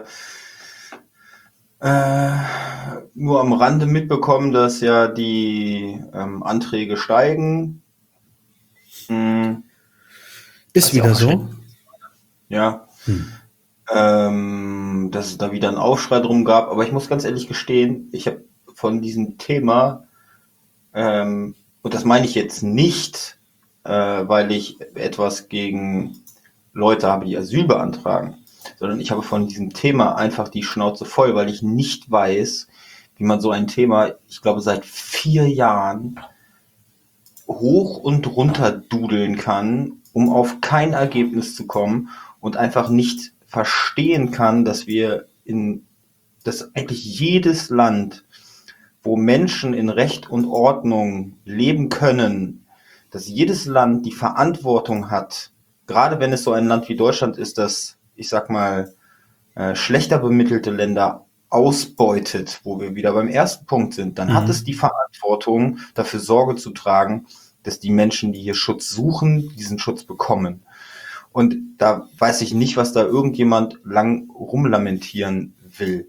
nur am Rande mitbekommen, dass ja die Anträge steigen. Hm, ist was ja auch wieder verständlich, so. ja. Hm. Dass es da wieder einen Aufschrei drum gab. Aber ich muss ganz ehrlich gestehen, ich habe von diesem Thema, und das meine ich jetzt nicht, weil ich etwas gegen Leute habe, die Asyl beantragen, sondern ich habe von diesem Thema einfach die Schnauze voll, weil ich nicht weiß, wie man so ein Thema, ich glaube, seit 4 Jahren hoch und runter dudeln kann, um auf kein Ergebnis zu kommen und einfach nicht verstehen kann, dass eigentlich jedes Land, wo Menschen in Recht und Ordnung leben können, dass jedes Land die Verantwortung hat, gerade wenn es so ein Land wie Deutschland ist, das, ich sag mal, schlechter bemittelte Länder ausbeutet, wo wir wieder beim ersten Punkt sind, dann hat es Mhm. die Verantwortung, dafür Sorge zu tragen, dass die Menschen, die hier Schutz suchen, diesen Schutz bekommen. Und da weiß ich nicht, was da irgendjemand lang rumlamentieren will.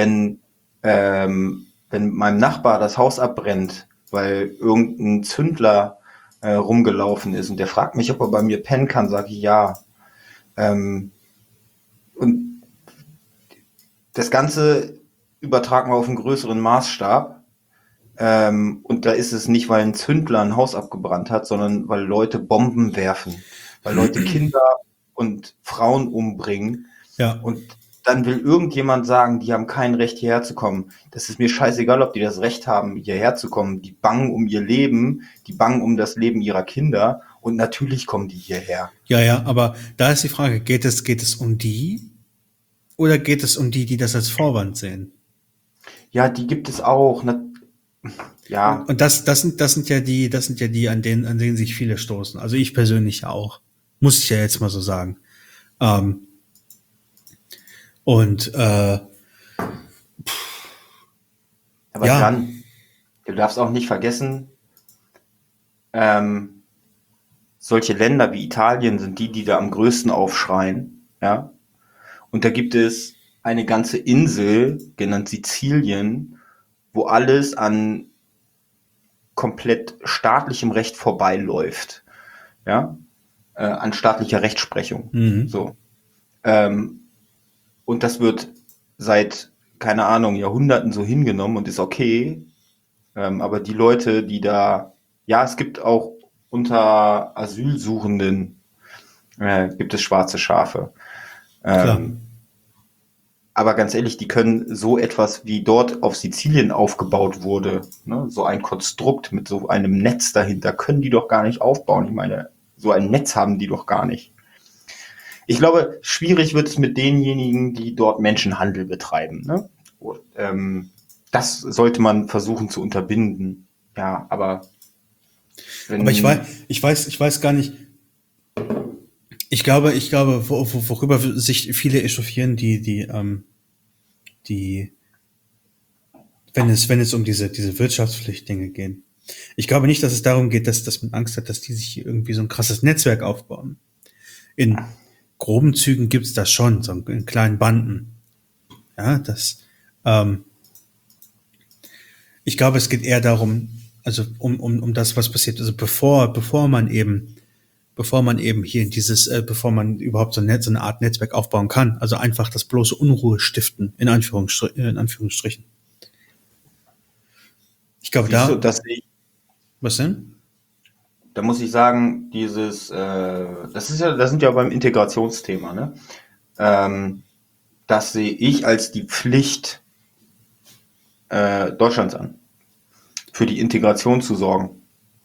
Wenn meinem Nachbar das Haus abbrennt, weil irgendein Zündler rumgelaufen ist und der fragt mich, ob er bei mir pennen kann, sage ich ja. Ähm, und das Ganze übertragen wir auf einen größeren Maßstab. Und da ist es nicht, weil ein Zündler ein Haus abgebrannt hat, sondern weil Leute Bomben werfen, weil Leute Kinder und Frauen umbringen. Ja. Und dann will irgendjemand sagen, die haben kein Recht, hierher zu kommen. Das ist mir scheißegal, ob die das Recht haben, hierher zu kommen. Die bangen um ihr Leben, die bangen um das Leben ihrer Kinder. Und natürlich kommen die hierher. Ja, ja, aber da ist die Frage, geht es um die oder geht es um die das als Vorwand sehen? Ja, die gibt es auch. Ja, Und das sind ja die, an denen sich viele stoßen. Also ich persönlich auch. Muss ich ja jetzt mal so sagen. Ähm, und aber ja, Jan, du darfst auch nicht vergessen, ähm, solche Länder wie Italien sind die da am größten aufschreien, ja. Und da gibt es eine ganze Insel, genannt Sizilien, wo alles an komplett staatlichem Recht vorbeiläuft, ja, an staatlicher Rechtsprechung. Mhm. So. Und das wird seit, keine Ahnung, Jahrhunderten so hingenommen und ist okay. Aber die Leute, die da, ja, es gibt auch unter Asylsuchenden, gibt es schwarze Schafe. Klar. Aber ganz ehrlich, die können so etwas, wie dort auf Sizilien aufgebaut wurde, ne, so ein Konstrukt mit so einem Netz dahinter, können die doch gar nicht aufbauen. Ich meine, so ein Netz haben die doch gar nicht. Ich glaube, schwierig wird es mit denjenigen, die dort Menschenhandel betreiben. Ne? Und, das sollte man versuchen zu unterbinden. Ja, aber wenn, Aber ich weiß gar nicht. Ich glaube, worüber sich viele echauffieren, wenn es um diese Wirtschaftspflichtdinge gehen. Ich glaube nicht, dass es darum geht, dass man Angst hat, dass die sich hier irgendwie so ein krasses Netzwerk aufbauen. In groben Zügen gibt's das schon, so in kleinen Banden. Ja, ich glaube, es geht eher darum, also um das, was passiert. Also bevor man eben hier in bevor man überhaupt so eine Art Netzwerk aufbauen kann, also einfach das bloße Unruhe stiften, in Anführungsstrichen. Ich glaube, was denn? Da muss ich sagen, das sind ja beim Integrationsthema, ne? Das sehe ich als die Pflicht Deutschlands an, für die Integration zu sorgen.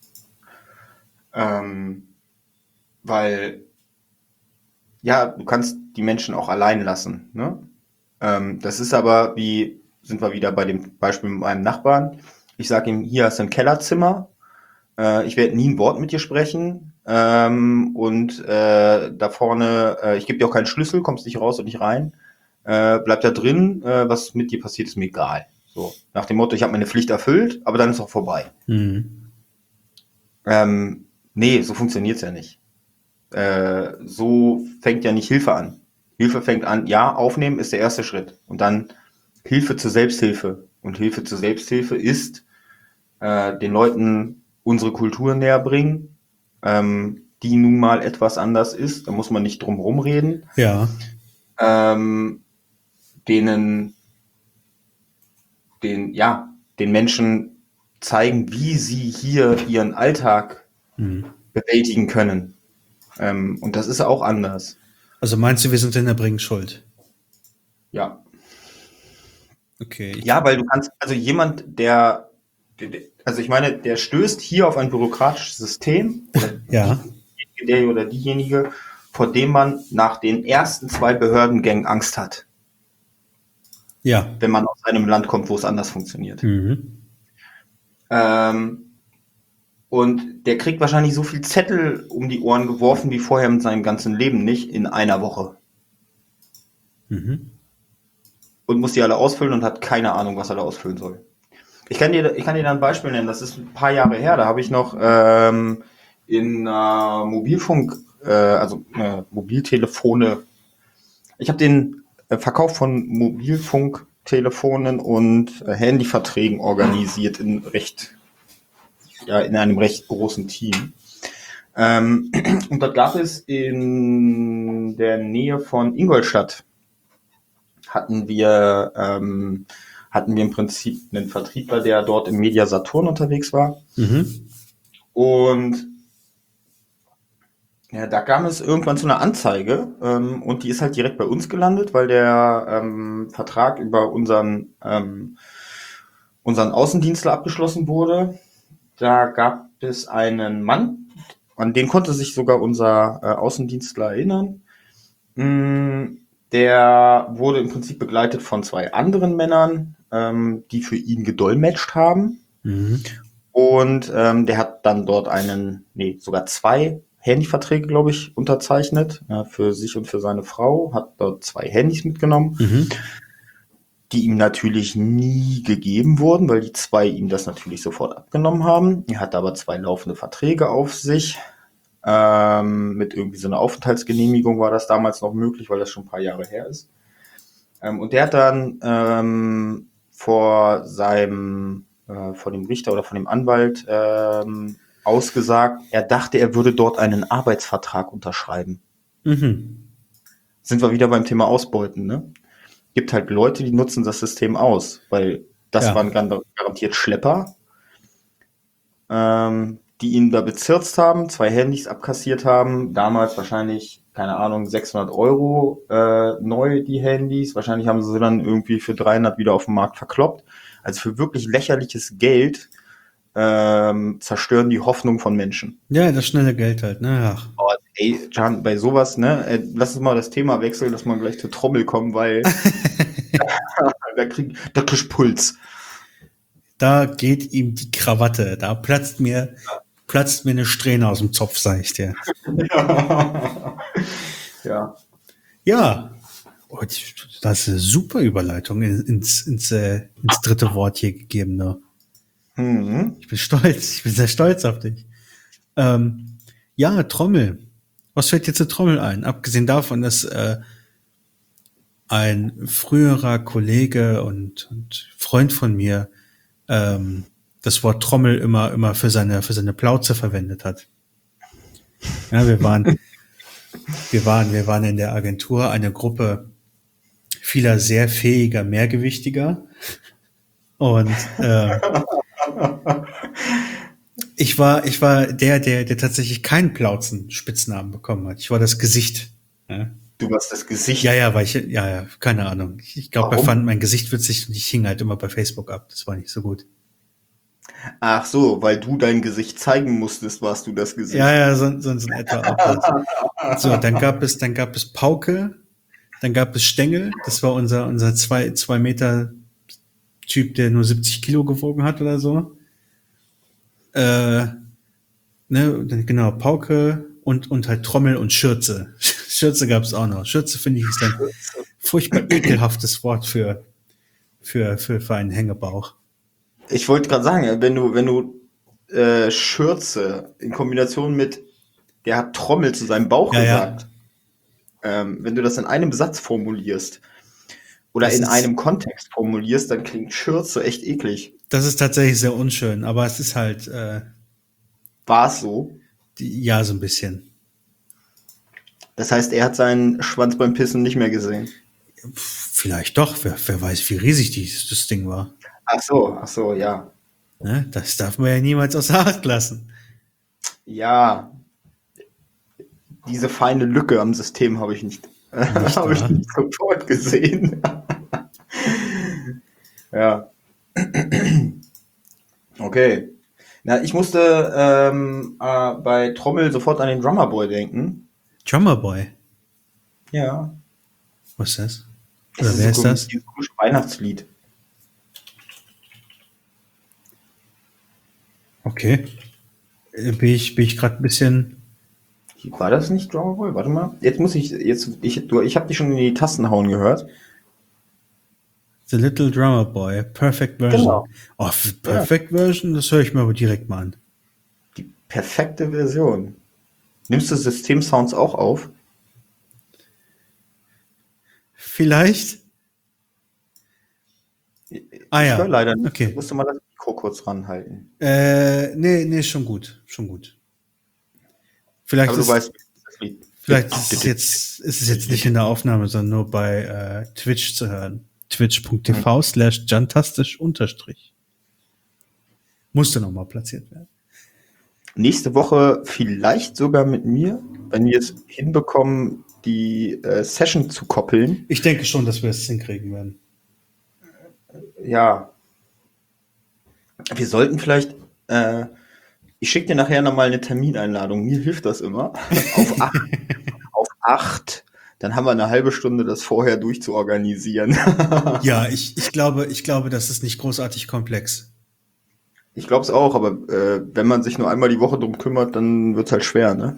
Weil, ja, du kannst die Menschen auch allein lassen, ne? Das ist aber sind wir wieder bei dem Beispiel mit meinem Nachbarn. Ich sage ihm, hier hast du ein Kellerzimmer, ich werde nie ein Wort mit dir sprechen, und da vorne, ich gebe dir auch keinen Schlüssel, kommst nicht raus und nicht rein, bleib da drin, was mit dir passiert, ist mir egal. So, nach dem Motto, ich habe meine Pflicht erfüllt, aber dann ist auch vorbei. Mhm. Nee, so funktioniert's ja nicht. So fängt ja nicht Hilfe an. Hilfe fängt an, ja, aufnehmen ist der erste Schritt. Und dann Hilfe zur Selbsthilfe. Und Hilfe zur Selbsthilfe ist, den Leuten unsere Kultur näher bringen, die nun mal etwas anders ist. Da muss man nicht drum rumreden. Ja. Den Menschen zeigen, wie sie hier ihren Alltag bewältigen können. Und das ist auch anders. Also meinst du, wir sind in der Bring schuld? Ja. Okay. Ja, weil du kannst, also jemand, also ich meine, der stößt hier auf ein bürokratisches System, Ja. der oder diejenige, vor dem man nach den ersten 2 Behördengängen Angst hat. Ja. Wenn man aus einem Land kommt, wo es anders funktioniert. Mhm. Und der kriegt wahrscheinlich so viel Zettel um die Ohren geworfen wie vorher in seinem ganzen Leben nicht in einer Woche. Mhm. Und muss die alle ausfüllen und hat keine Ahnung, was er da ausfüllen soll. Ich kann dir da ein Beispiel nennen, das ist ein paar Jahre her, da habe ich noch in Mobilfunk, Mobiltelefone, ich habe den Verkauf von Mobilfunktelefonen und Handyverträgen organisiert in einem recht großen Team. Und dort gab es in der Nähe von Ingolstadt hatten wir im Prinzip einen Vertriebler, der dort im Media Saturn unterwegs war. Mhm. Und ja, da kam es irgendwann zu einer Anzeige, und die ist halt direkt bei uns gelandet, weil der Vertrag über unseren Außendienstler abgeschlossen wurde. Da gab es einen Mann, an den konnte sich sogar unser Außendienstler erinnern. Der wurde im Prinzip begleitet von 2 anderen Männern, die für ihn gedolmetscht haben. Mhm. Und der hat dann dort sogar 2 Handyverträge, glaube ich, unterzeichnet, für sich und für seine Frau, hat dort 2 Handys mitgenommen, die ihm natürlich nie gegeben wurden, weil die 2 ihm das natürlich sofort abgenommen haben. Er hatte aber 2 laufende Verträge auf sich. Mit irgendwie so einer Aufenthaltsgenehmigung war das damals noch möglich, weil das schon ein paar Jahre her ist. Und der hat dann vor dem Richter oder von dem Anwalt ausgesagt, er dachte, er würde dort einen Arbeitsvertrag unterschreiben. Mhm. Sind wir wieder beim Thema Ausbeuten, ne? Gibt halt Leute, die nutzen das System aus, weil das Ja. waren garantiert Schlepper, die ihn da bezirzt haben, 2 Handys abkassiert haben, damals wahrscheinlich, keine Ahnung, 600 Euro neu die Handys, wahrscheinlich haben sie dann irgendwie für 300 wieder auf dem Markt verkloppt, also für wirklich lächerliches Geld zerstören die Hoffnung von Menschen. Ja, das schnelle Geld halt, ne? Ach. Oh, ey, Can, bei sowas, ne, lass uns mal das Thema wechseln, dass wir gleich zur Trommel kommen, weil da krieg ich Puls. Da geht ihm die Krawatte, da platzt mir eine Strähne aus dem Zopf, sag ich dir. Ja. Ja, oh, das ist eine super Überleitung ins dritte Wort hier gegeben. Ne? Mhm. Ich bin sehr stolz auf dich. Ja, Trommel. Was fällt dir zur Trommel ein? Abgesehen davon, dass ein früherer Kollege und Freund von mir das Wort Trommel immer für seine Plauze verwendet hat. Ja, wir waren in der Agentur eine Gruppe vieler sehr fähiger Mehrgewichtiger und ich war der tatsächlich keinen Plauzen-Spitznamen bekommen hat. Ich war das Gesicht. Ja, Du warst das Gesicht. ja, keine Ahnung. Ich glaube, er Warum? fand mein Gesicht witzig und ich hing halt immer bei Facebook ab. Das war nicht so gut. Ach so, weil du dein Gesicht zeigen musstest, warst du das Gesicht. Ja, sonst in etwa auch das. So, dann gab es Pauke, dann gab es Stengel. Das war unser 2 Meter Typ, der nur 70 Kilo gewogen hat oder so. Genau, Pauke und halt Trommel und Schürze. Schürze gab es auch noch. Schürze finde ich ist ein furchtbar ekelhaftes Wort für einen Hängebauch. Ich wollte gerade sagen, wenn du Schürze in Kombination mit der hat Trommel zu seinem Bauch Ja, gesagt, wenn du das in einem Satz formulierst oder Das in ist, einem Kontext formulierst, dann klingt Schürze echt eklig. das ist tatsächlich sehr unschön, aber es ist halt, War es so? ja, so ein bisschen. Das heißt, er hat seinen Schwanz beim Pissen nicht mehr gesehen. Vielleicht doch, wer weiß, wie riesig das Ding war. Ach so, ja. Ne? Das darf man ja niemals außer Acht lassen. Ja, diese feine Lücke am System habe ich nicht, Nicht habe ich wahr? nicht sofort gesehen. Ja, okay. Na, ich musste bei Trommel sofort an den Drummer Boy denken. Drummer Boy. Ja. Was ist das? Es Oder wer ist so das? dieses komische Weihnachtslied. Okay. Bin ich gerade ein bisschen. War das nicht Drummer Boy? Warte mal. Ich habe dich schon in die Tasten hauen gehört. The Little Drummer Boy, Perfect Version. Genau. Oh, Ja. Perfect Version, das höre ich mir aber direkt mal an. Die perfekte Version. Nimmst du Systemsounds auch auf? Vielleicht? Ah Ich höre ja, leider nicht. okay. Da musst du mal das Mikro kurz ranhalten. Nee, schon gut, schon gut. Vielleicht Aber du ist, weißt, das Lied. vielleicht ist es jetzt nicht in der Aufnahme, sondern nur bei Twitch zu hören. Twitch.tv/jantastisch_. Musste nochmal platziert werden. Nächste Woche vielleicht sogar mit mir, wenn wir es hinbekommen, die Session zu koppeln. Ich denke schon, dass wir es hinkriegen werden. Ja, wir sollten vielleicht, ich schicke dir nachher nochmal eine Termineinladung. Mir hilft das immer. Auf 8. Dann haben wir eine halbe Stunde, das vorher durchzuorganisieren. Ja, ich glaube, das ist nicht großartig komplex. Ich glaube es auch, aber wenn man sich nur einmal die Woche drum kümmert, dann wird es halt schwer, ne?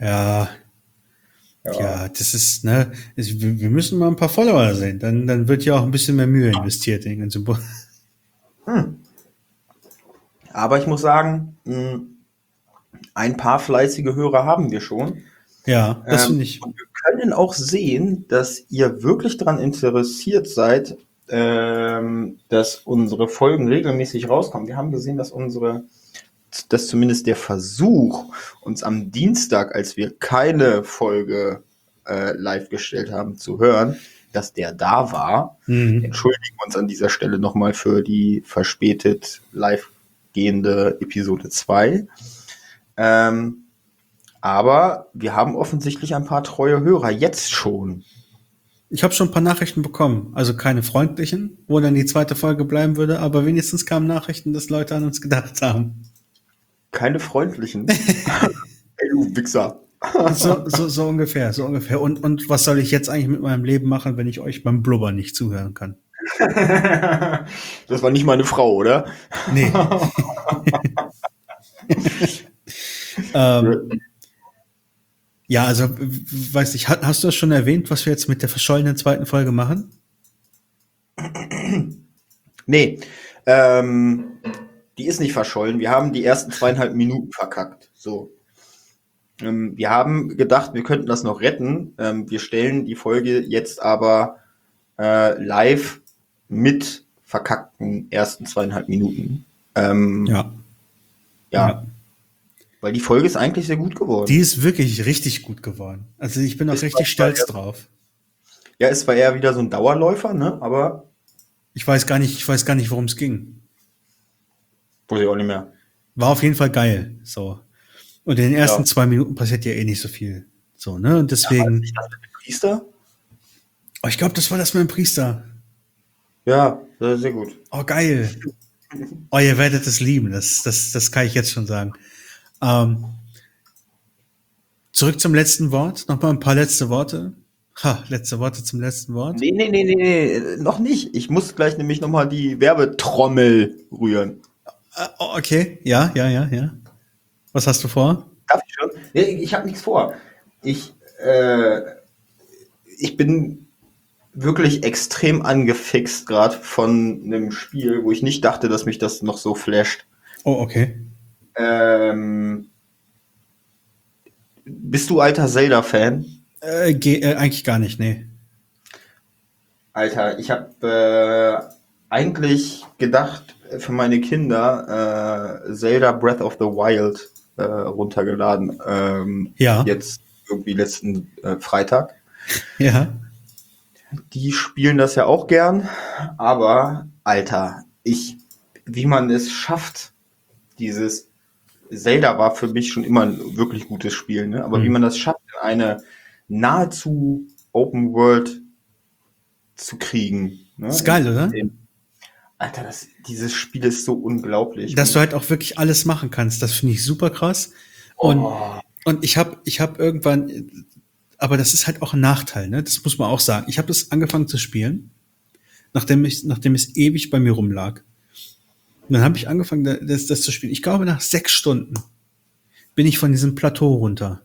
Ja, das ist, ne, wir müssen mal ein paar Follower sehen. Dann wird ja auch ein bisschen mehr Mühe investiert in den ganzen Aber ich muss sagen, Ein paar fleißige Hörer haben wir schon. Ja, das finde ich. Und wir können auch sehen, dass ihr wirklich daran interessiert seid, dass unsere Folgen regelmäßig rauskommen. Wir haben gesehen, dass zumindest der Versuch, uns am Dienstag, als wir keine Folge live gestellt haben, zu hören, dass der da war. Mhm. Entschuldigen uns an dieser Stelle nochmal für die verspätet live gehende Episode 2. Aber wir haben offensichtlich ein paar treue Hörer jetzt schon. Ich habe schon ein paar Nachrichten bekommen. Also keine freundlichen, wo dann die zweite Folge bleiben würde, aber wenigstens kamen Nachrichten, dass Leute an uns gedacht haben. Keine freundlichen. Ey, du Wichser. So ungefähr, so ungefähr. Und was soll ich jetzt eigentlich mit meinem Leben machen, wenn ich euch beim Blubbern nicht zuhören kann? Das war nicht meine Frau, oder? Nee. Ja, also, weiß ich, hast du das schon erwähnt, was wir jetzt mit der verschollenen zweiten Folge machen? Nee, die ist nicht verschollen. Wir haben die ersten 2,5 Minuten verkackt. So. Wir haben gedacht, wir könnten das noch retten. Wir stellen die Folge jetzt aber live mit verkackten ersten 2,5 Minuten. Ja. Weil die Folge ist eigentlich sehr gut geworden. Die ist wirklich richtig gut geworden. Also ich bin auch richtig stolz drauf. Ja, es war eher wieder so ein Dauerläufer, ne? Aber ich weiß gar nicht, worum es ging. Weiß ich auch nicht mehr. War auf jeden Fall geil. So. Und in den ersten 2 Minuten passiert ja eh nicht so viel. So, ne? Und deswegen. Ja, das mit dem Priester? Oh, ich glaube, das war das mit dem Priester. Ja, das ist sehr gut. Oh, geil. Oh, ihr werdet es lieben. Das kann ich jetzt schon sagen. Zurück zum letzten Wort. Nochmal ein paar letzte Worte. Letzte Worte zum letzten Wort. Nee, noch nicht. Ich muss gleich nämlich nochmal die Werbetrommel rühren. Okay, ja. Was hast du vor? Darf ich schon? Nee, ich habe nichts vor. Ich bin wirklich extrem angefixt gerade von einem Spiel, wo ich nicht dachte, dass mich das noch so flasht. Oh, okay. Bist du alter Zelda-Fan? Eigentlich gar nicht, nee. Alter, ich habe eigentlich gedacht, für meine Kinder Zelda Breath of the Wild runtergeladen. Ja. Jetzt irgendwie letzten Freitag. Ja. Die spielen das ja auch gern, aber Alter, wie man es schafft, dieses Zelda war für mich schon immer ein wirklich gutes Spiel, ne? Aber wie man das schafft, in eine nahezu Open World zu kriegen. Ne? Ist geil, oder? Alter, dieses Spiel ist so unglaublich. Dass du halt auch wirklich alles machen kannst, das finde ich super krass. Und ich hab irgendwann, aber das ist halt auch ein Nachteil, ne? Das muss man auch sagen. Ich habe das angefangen zu spielen, nachdem es ewig bei mir rumlag. Und dann habe ich angefangen, das zu spielen. Ich glaube, nach 6 Stunden bin ich von diesem Plateau runter.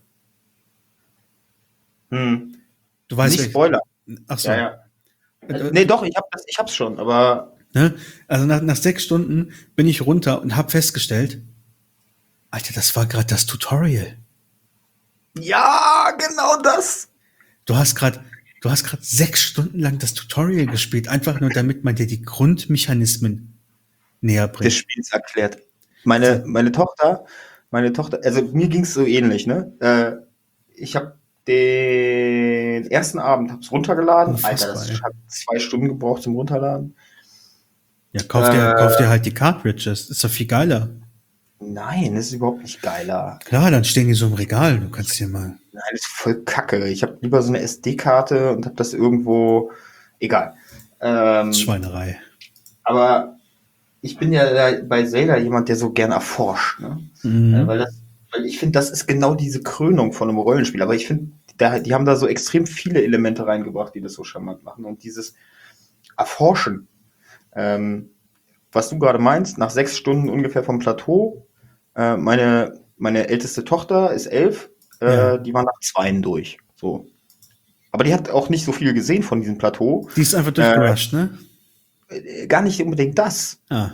Du weißt nicht Spoiler. Ach so. Ja. Nee, doch, ich hab's schon, aber ne? Also nach 6 Stunden bin ich runter und habe festgestellt, Alter, das war gerade das Tutorial. Ja, genau das. Du hast gerade 6 Stunden lang das Tutorial gespielt, einfach nur damit man dir die Grundmechanismen näher bringt. Des Spiels erklärt. Meine Tochter, also mir ging's so ähnlich, ne? Ich habe den ersten Abend hab's runtergeladen. Unfassbar, Alter, das hat 2 Stunden gebraucht zum Runterladen. Ja, kauf dir halt die Cartridges. Ist doch viel geiler. Nein, das ist überhaupt nicht geiler. Klar, dann stehen die so im Regal. Du kannst dir mal. Nein, das ist voll kacke. Ich habe lieber so eine SD-Karte und habe das irgendwo. Egal. Schweinerei. Aber ich bin ja bei Zelda jemand, der so gern erforscht. Ne? Weil ich finde, das ist genau diese Krönung von einem Rollenspiel. Aber ich finde, die haben da so extrem viele Elemente reingebracht, die das so charmant machen. Und dieses Erforschen, was du gerade meinst, nach 6 Stunden ungefähr vom Plateau, meine älteste Tochter ist 11, die war nach 2 durch. So. Aber die hat auch nicht so viel gesehen von diesem Plateau. Die ist einfach durchgerusht, ne? Gar nicht unbedingt das.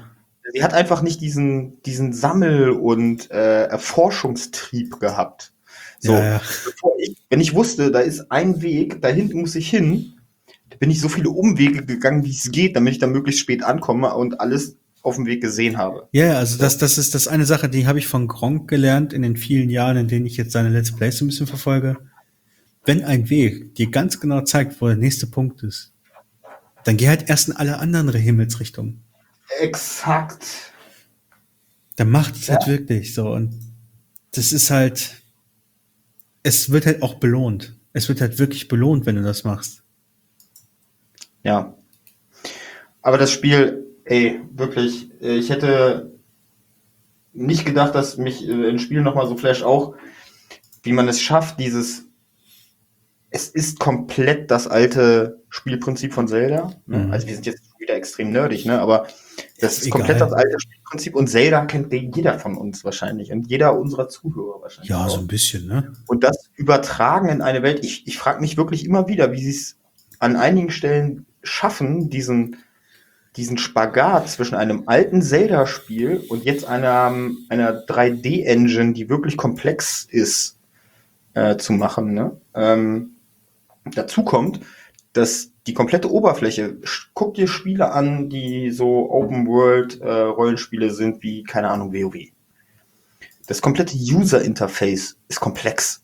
sie hat einfach nicht diesen Sammel- und Erforschungstrieb gehabt. Ja, So, ja. wenn ich wusste, da ist ein Weg, da hinten muss ich hin, da bin ich so viele Umwege gegangen, wie es geht, damit ich dann möglichst spät ankomme und alles auf dem Weg gesehen habe. Ja, ja, also So. das ist das eine Sache, die habe ich von Gronkh gelernt in den vielen Jahren, in denen ich jetzt seine Let's Plays so ein bisschen verfolge. Wenn ein Weg dir ganz genau zeigt, wo der nächste Punkt ist, dann geh halt erst in alle anderen Himmelsrichtungen. Exakt. Dann macht es Ja. halt wirklich so. Und das ist halt, es wird halt auch belohnt. Es wird halt wirklich belohnt, wenn du das machst. Ja. Aber das Spiel, ey, wirklich, ich hätte nicht gedacht, dass mich ein Spiel nochmal so flasht, auch wie man es schafft, es ist komplett das alte Spielprinzip von Zelda. Ne? Mhm. Also wir sind jetzt wieder extrem nerdig, ne? Aber das ist egal. komplett das alte Spielprinzip und Zelda kennt jeder von uns wahrscheinlich und jeder unserer Zuhörer wahrscheinlich Ja, auch. so ein bisschen, ne? Und das übertragen in eine Welt, ich frage mich wirklich immer wieder, wie sie es an einigen Stellen schaffen, diesen Spagat zwischen einem alten Zelda-Spiel und jetzt einer 3D-Engine, die wirklich komplex ist, zu machen. Ne? Dazu kommt, dass die komplette Oberfläche, guck dir Spiele an, die so Open-World-Rollenspiele sind, wie, keine Ahnung, WoW. Das komplette User-Interface ist komplex.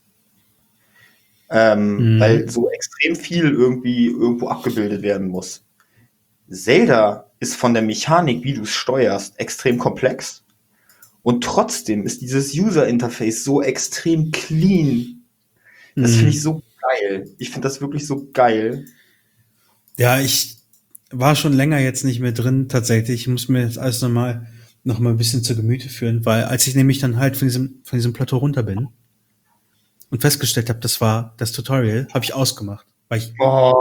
Weil so extrem viel irgendwo abgebildet werden muss. Zelda ist von der Mechanik, wie du es steuerst, extrem komplex. Und trotzdem ist dieses User-Interface so extrem clean. Das finde ich so geil. Ich finde das wirklich so geil. Ja, ich war schon länger jetzt nicht mehr drin, tatsächlich. Ich muss mir jetzt alles noch mal ein bisschen zu Gemüte führen, weil als ich nämlich dann halt von diesem Plateau runter bin und festgestellt habe, das war das Tutorial, habe ich ausgemacht, weil ich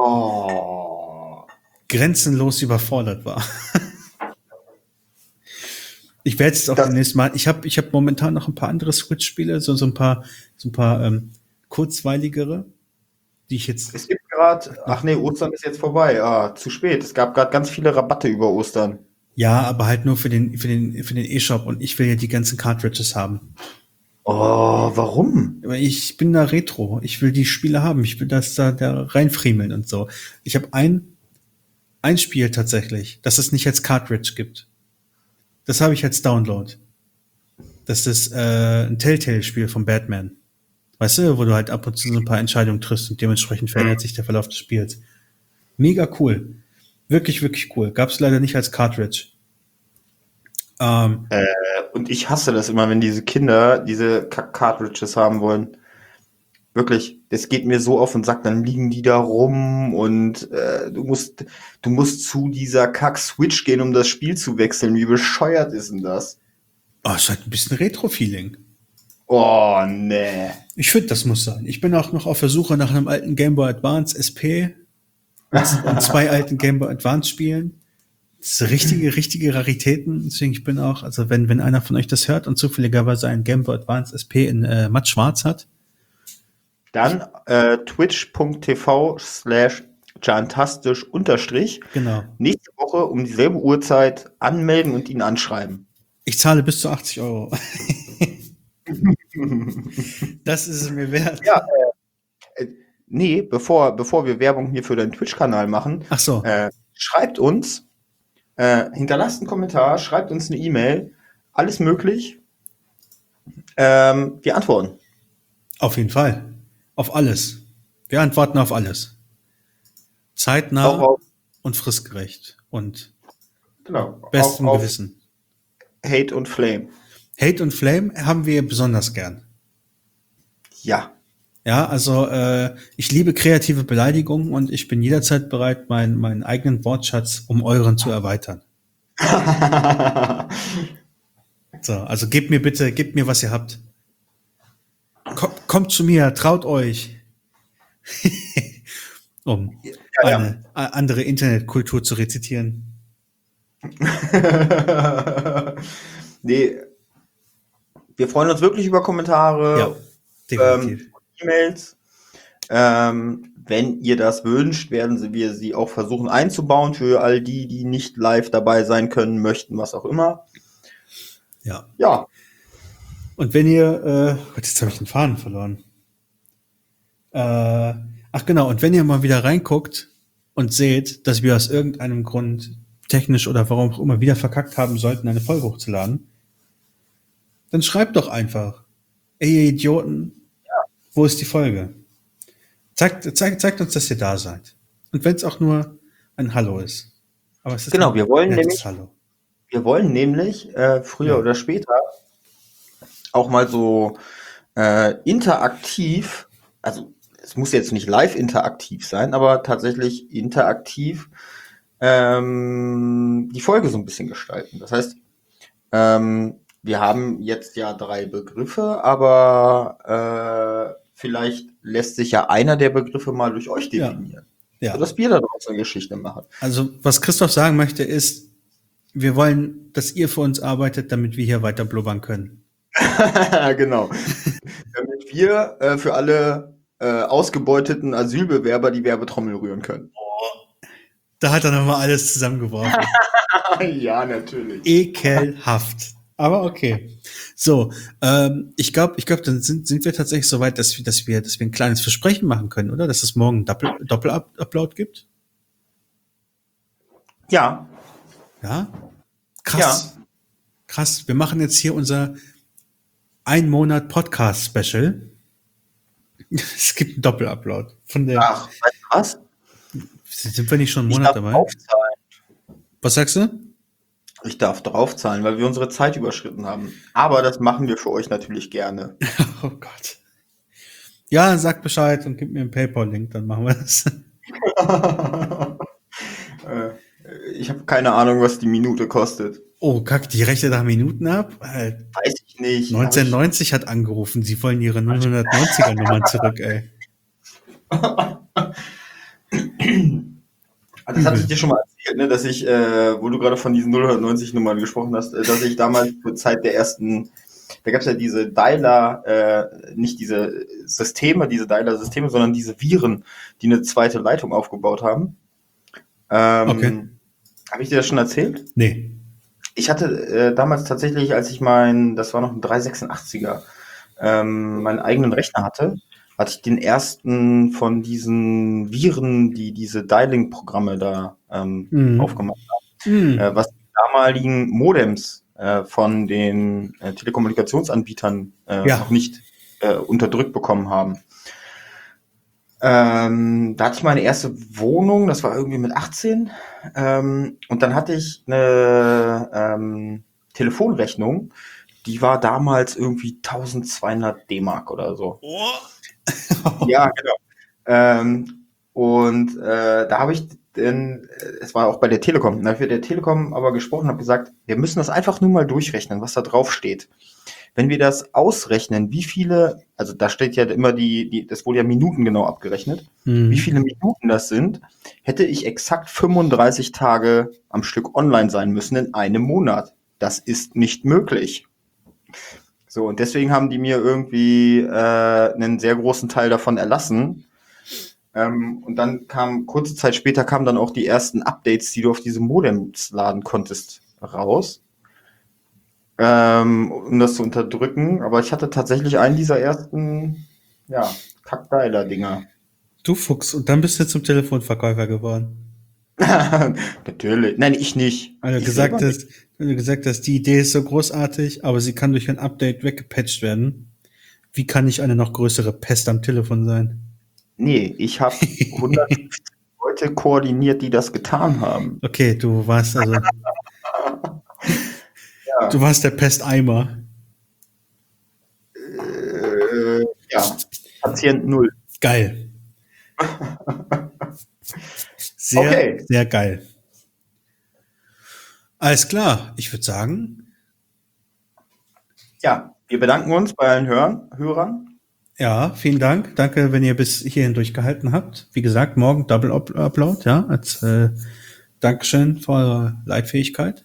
grenzenlos überfordert war. Ich werde jetzt auch demnächst mal, ich hab momentan noch ein paar andere Switch-Spiele, so ein paar kurzweiligere, die ich jetzt. Es gibt gerade, ach nee, Ostern ist jetzt vorbei. Ah, zu spät. Es gab gerade ganz viele Rabatte über Ostern. Ja, aber halt nur für den E-Shop und ich will ja die ganzen Cartridges haben. Oh, warum? Aber ich bin da Retro. Ich will die Spiele haben. Ich will das da reinfriemeln und so. Ich habe ein Spiel tatsächlich, das es nicht als Cartridge gibt. Das habe ich als Download. Das ist ein Telltale-Spiel von Batman. Weißt du, wo du halt ab und zu so ein paar Entscheidungen triffst und dementsprechend verändert sich der Verlauf des Spiels. Mega cool. Wirklich, wirklich cool. Gab es leider nicht als Cartridge. Und ich hasse das immer, wenn diese Kinder diese Cartridges haben wollen. Wirklich, das geht mir so auf den Sack, dann liegen die da rum und du musst zu dieser Kack-Switch gehen, um das Spiel zu wechseln. Wie bescheuert ist denn das? Oh, es hat ein bisschen Retro-Feeling. Oh, nee. Ich finde, das muss sein. Ich bin auch noch auf der Suche nach einem alten Game Boy Advance SP und zwei alten Game Boy Advance Spielen. Das sind richtige Raritäten. Deswegen, ich bin auch, also wenn einer von euch das hört und zufälligerweise einen Game Boy Advance SP in matt schwarz hat. Dann twitch.tv/jantastisch_. Genau. Nächste Woche um dieselbe Uhrzeit anmelden und ihn anschreiben. Ich zahle bis zu 80 €. Das ist es mir wert. Ja, nee, bevor wir Werbung hier für deinen Twitch-Kanal machen, Ach so. Schreibt uns, hinterlasst einen Kommentar, schreibt uns eine E-Mail, alles möglich. Wir antworten. Auf jeden Fall. Auf alles. Wir antworten auf alles. Zeitnah Auch und fristgerecht und genau, bestem auf Gewissen. Hate und Flame. Hate und Flame haben wir besonders gern. Ja. Ja, also ich liebe kreative Beleidigungen und ich bin jederzeit bereit, meinen eigenen Wortschatz um euren zu erweitern. So, also gebt mir, was ihr habt. Kommt zu mir, traut euch. Um eine andere Internetkultur zu rezitieren. Nee, wir freuen uns wirklich über Kommentare, Ja, definitiv. E-Mails. Wenn ihr das wünscht, werden wir sie auch versuchen einzubauen für all die, die nicht live dabei sein können, möchten, was auch immer. Ja. Ja, Und wenn ihr, jetzt habe ich den Faden verloren. Ach genau, und wenn ihr mal wieder reinguckt und seht, dass wir aus irgendeinem Grund technisch oder warum auch immer wieder verkackt haben sollten, eine Folge hochzuladen, dann schreibt doch einfach, ey ihr Idioten, wo ist die Folge? Zeigt uns, dass ihr da seid. Und wenn es auch nur ein Hallo ist. Aber es ist genau. ein nettes Hallo. Wir wollen nämlich früher Ja. oder später auch mal so interaktiv, also es muss jetzt nicht live interaktiv sein, aber tatsächlich interaktiv die Folge so ein bisschen gestalten. Das heißt, wir haben jetzt ja 3 Begriffe, aber vielleicht lässt sich ja einer der Begriffe mal durch euch Ja. definieren. Ja. Sodass wir daraus eine Geschichte machen. Also, was Christoph sagen möchte, ist, wir wollen, dass ihr für uns arbeitet, damit wir hier weiter blubbern können. Genau. Damit wir für alle ausgebeuteten Asylbewerber die Werbetrommel rühren können. Da hat er nochmal alles zusammengeworfen. Ja, natürlich. Ekelhaft. Aber okay. So, ich glaube, dann sind wir tatsächlich so weit, dass wir ein kleines Versprechen machen können, oder? Dass es morgen Doppel-Upload gibt? Ja, Ja? Krass. Krass. Wir machen jetzt hier unser 1 Monat Podcast-Special. Es gibt einen Doppel-Upload. Von der, ach, weißt du was? sind wir nicht schon einen Ich Monat darf dabei? draufzahlen. Was sagst du? Ich darf draufzahlen, weil wir unsere Zeit überschritten haben. Aber das machen wir für euch natürlich gerne. Oh Gott. Ja, sag Bescheid und gib mir einen PayPal-Link, dann machen wir das. Ich habe keine Ahnung, was die Minute kostet. Oh, kack, die rechnet nach Minuten ab? Weiß ich nicht. 1990 hat angerufen, sie wollen ihre 990er-Nummern zurück, ey. Also das hatte ich dir schon mal erzählt, ne, dass ich, wo du gerade von diesen 090 Nummern gesprochen hast, dass ich damals zur Zeit der ersten, da gab es ja diese Dialer, nicht diese Systeme, diese Dialer-Systeme, sondern diese Viren, die eine zweite Leitung aufgebaut haben. Okay. Habe ich dir das schon erzählt? Nee. Ich hatte damals tatsächlich, als ich das war noch ein 386er, meinen eigenen Rechner hatte ich den ersten von diesen Viren, die diese Dialing-Programme da aufgemacht haben, was die damaligen Modems von den Telekommunikationsanbietern noch nicht unterdrückt bekommen haben. Da hatte ich meine erste Wohnung, das war irgendwie mit 18. Und dann hatte ich eine Telefonrechnung, die war damals irgendwie 1200 D-Mark oder so. Oh. Ja, genau. Und da habe ich es war auch bei der Telekom, da habe ich mit der Telekom aber gesprochen und habe gesagt, wir müssen das einfach nur mal durchrechnen, was da drauf steht. Wenn wir das ausrechnen, wie viele, also da steht ja immer das wurde ja minutengenau abgerechnet, wie viele Minuten das sind, hätte ich exakt 35 Tage am Stück online sein müssen in einem Monat. Das ist nicht möglich. So, und deswegen haben die mir irgendwie einen sehr großen Teil davon erlassen. Und dann kurze Zeit später kamen dann auch die ersten Updates, die du auf diese Modems laden konntest, raus. Um das zu unterdrücken. Aber ich hatte tatsächlich einen dieser ersten, ja, Kackdeiler-Dinger. Du Fuchs, und dann bist du zum Telefonverkäufer geworden. Natürlich. Nein, ich nicht. Weil du gesagt hast, die Idee ist so großartig, aber sie kann durch ein Update weggepatcht werden. Wie kann ich eine noch größere Pest am Telefon sein? Nee, ich habe 150 Leute koordiniert, die das getan haben. Okay, du warst also. Ja. Du warst der Pesteimer. Ja, Patient 0. Geil. Sehr, Okay. Sehr geil. Alles klar, ich würde sagen. Ja, wir bedanken uns bei allen Hörern. Ja, vielen Dank. Danke, wenn ihr bis hierhin durchgehalten habt. Wie gesagt, morgen Double Upload, ja, als Dankeschön für eure Leitfähigkeit.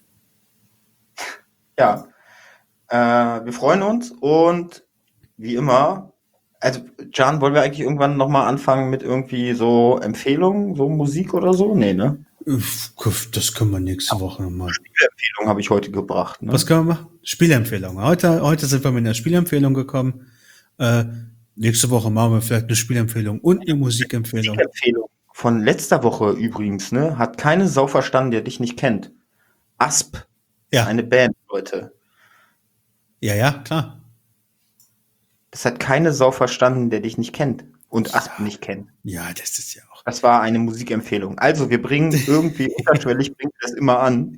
Ja, wir freuen uns und wie immer, Also, Can, wollen wir eigentlich irgendwann nochmal anfangen mit irgendwie so Empfehlungen, so Musik oder so? Nee, ne? Das können wir nächste Woche nochmal. Spielempfehlung habe ich heute gebracht, ne? Was können wir machen? Spielempfehlung. Heute sind wir mit einer Spielempfehlung gekommen. Nächste Woche machen wir vielleicht eine Spielempfehlung und eine Musikempfehlung. Musikempfehlung von letzter Woche übrigens, ne? Hat keine Sau verstanden, der dich nicht kennt. Asp. Ja. Eine Band, Leute. Ja, klar. Das hat keine Sau verstanden, der dich nicht kennt. Und Asp nicht kennt. Ja, das ist ja auch. Das war eine Musikempfehlung. Also, wir bringen irgendwie unterschwellig bringt das immer an.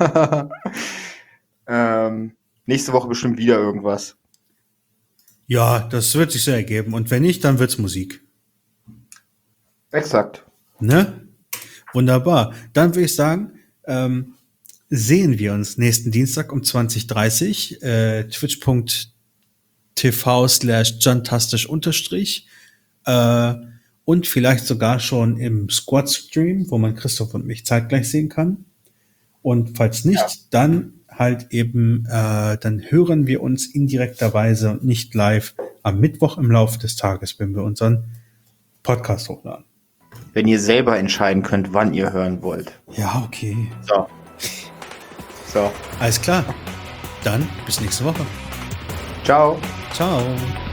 Nächste Woche bestimmt wieder irgendwas. Ja, das wird sich so ergeben. Und wenn nicht, dann wird's Musik. Exakt. Ne? Wunderbar. Dann würde ich sagen, sehen wir uns nächsten Dienstag um 20:30 twitch.tv/johntastisch_ und vielleicht sogar schon im Squad-Stream, wo man Christoph und mich zeitgleich sehen kann. Und falls nicht, dann halt eben, dann hören wir uns indirekterweise und nicht live am Mittwoch im Laufe des Tages, wenn wir unseren Podcast hochladen. Wenn ihr selber entscheiden könnt, wann ihr hören wollt. Ja, okay. So. Alles klar. Dann bis nächste Woche. Ciao. Ciao.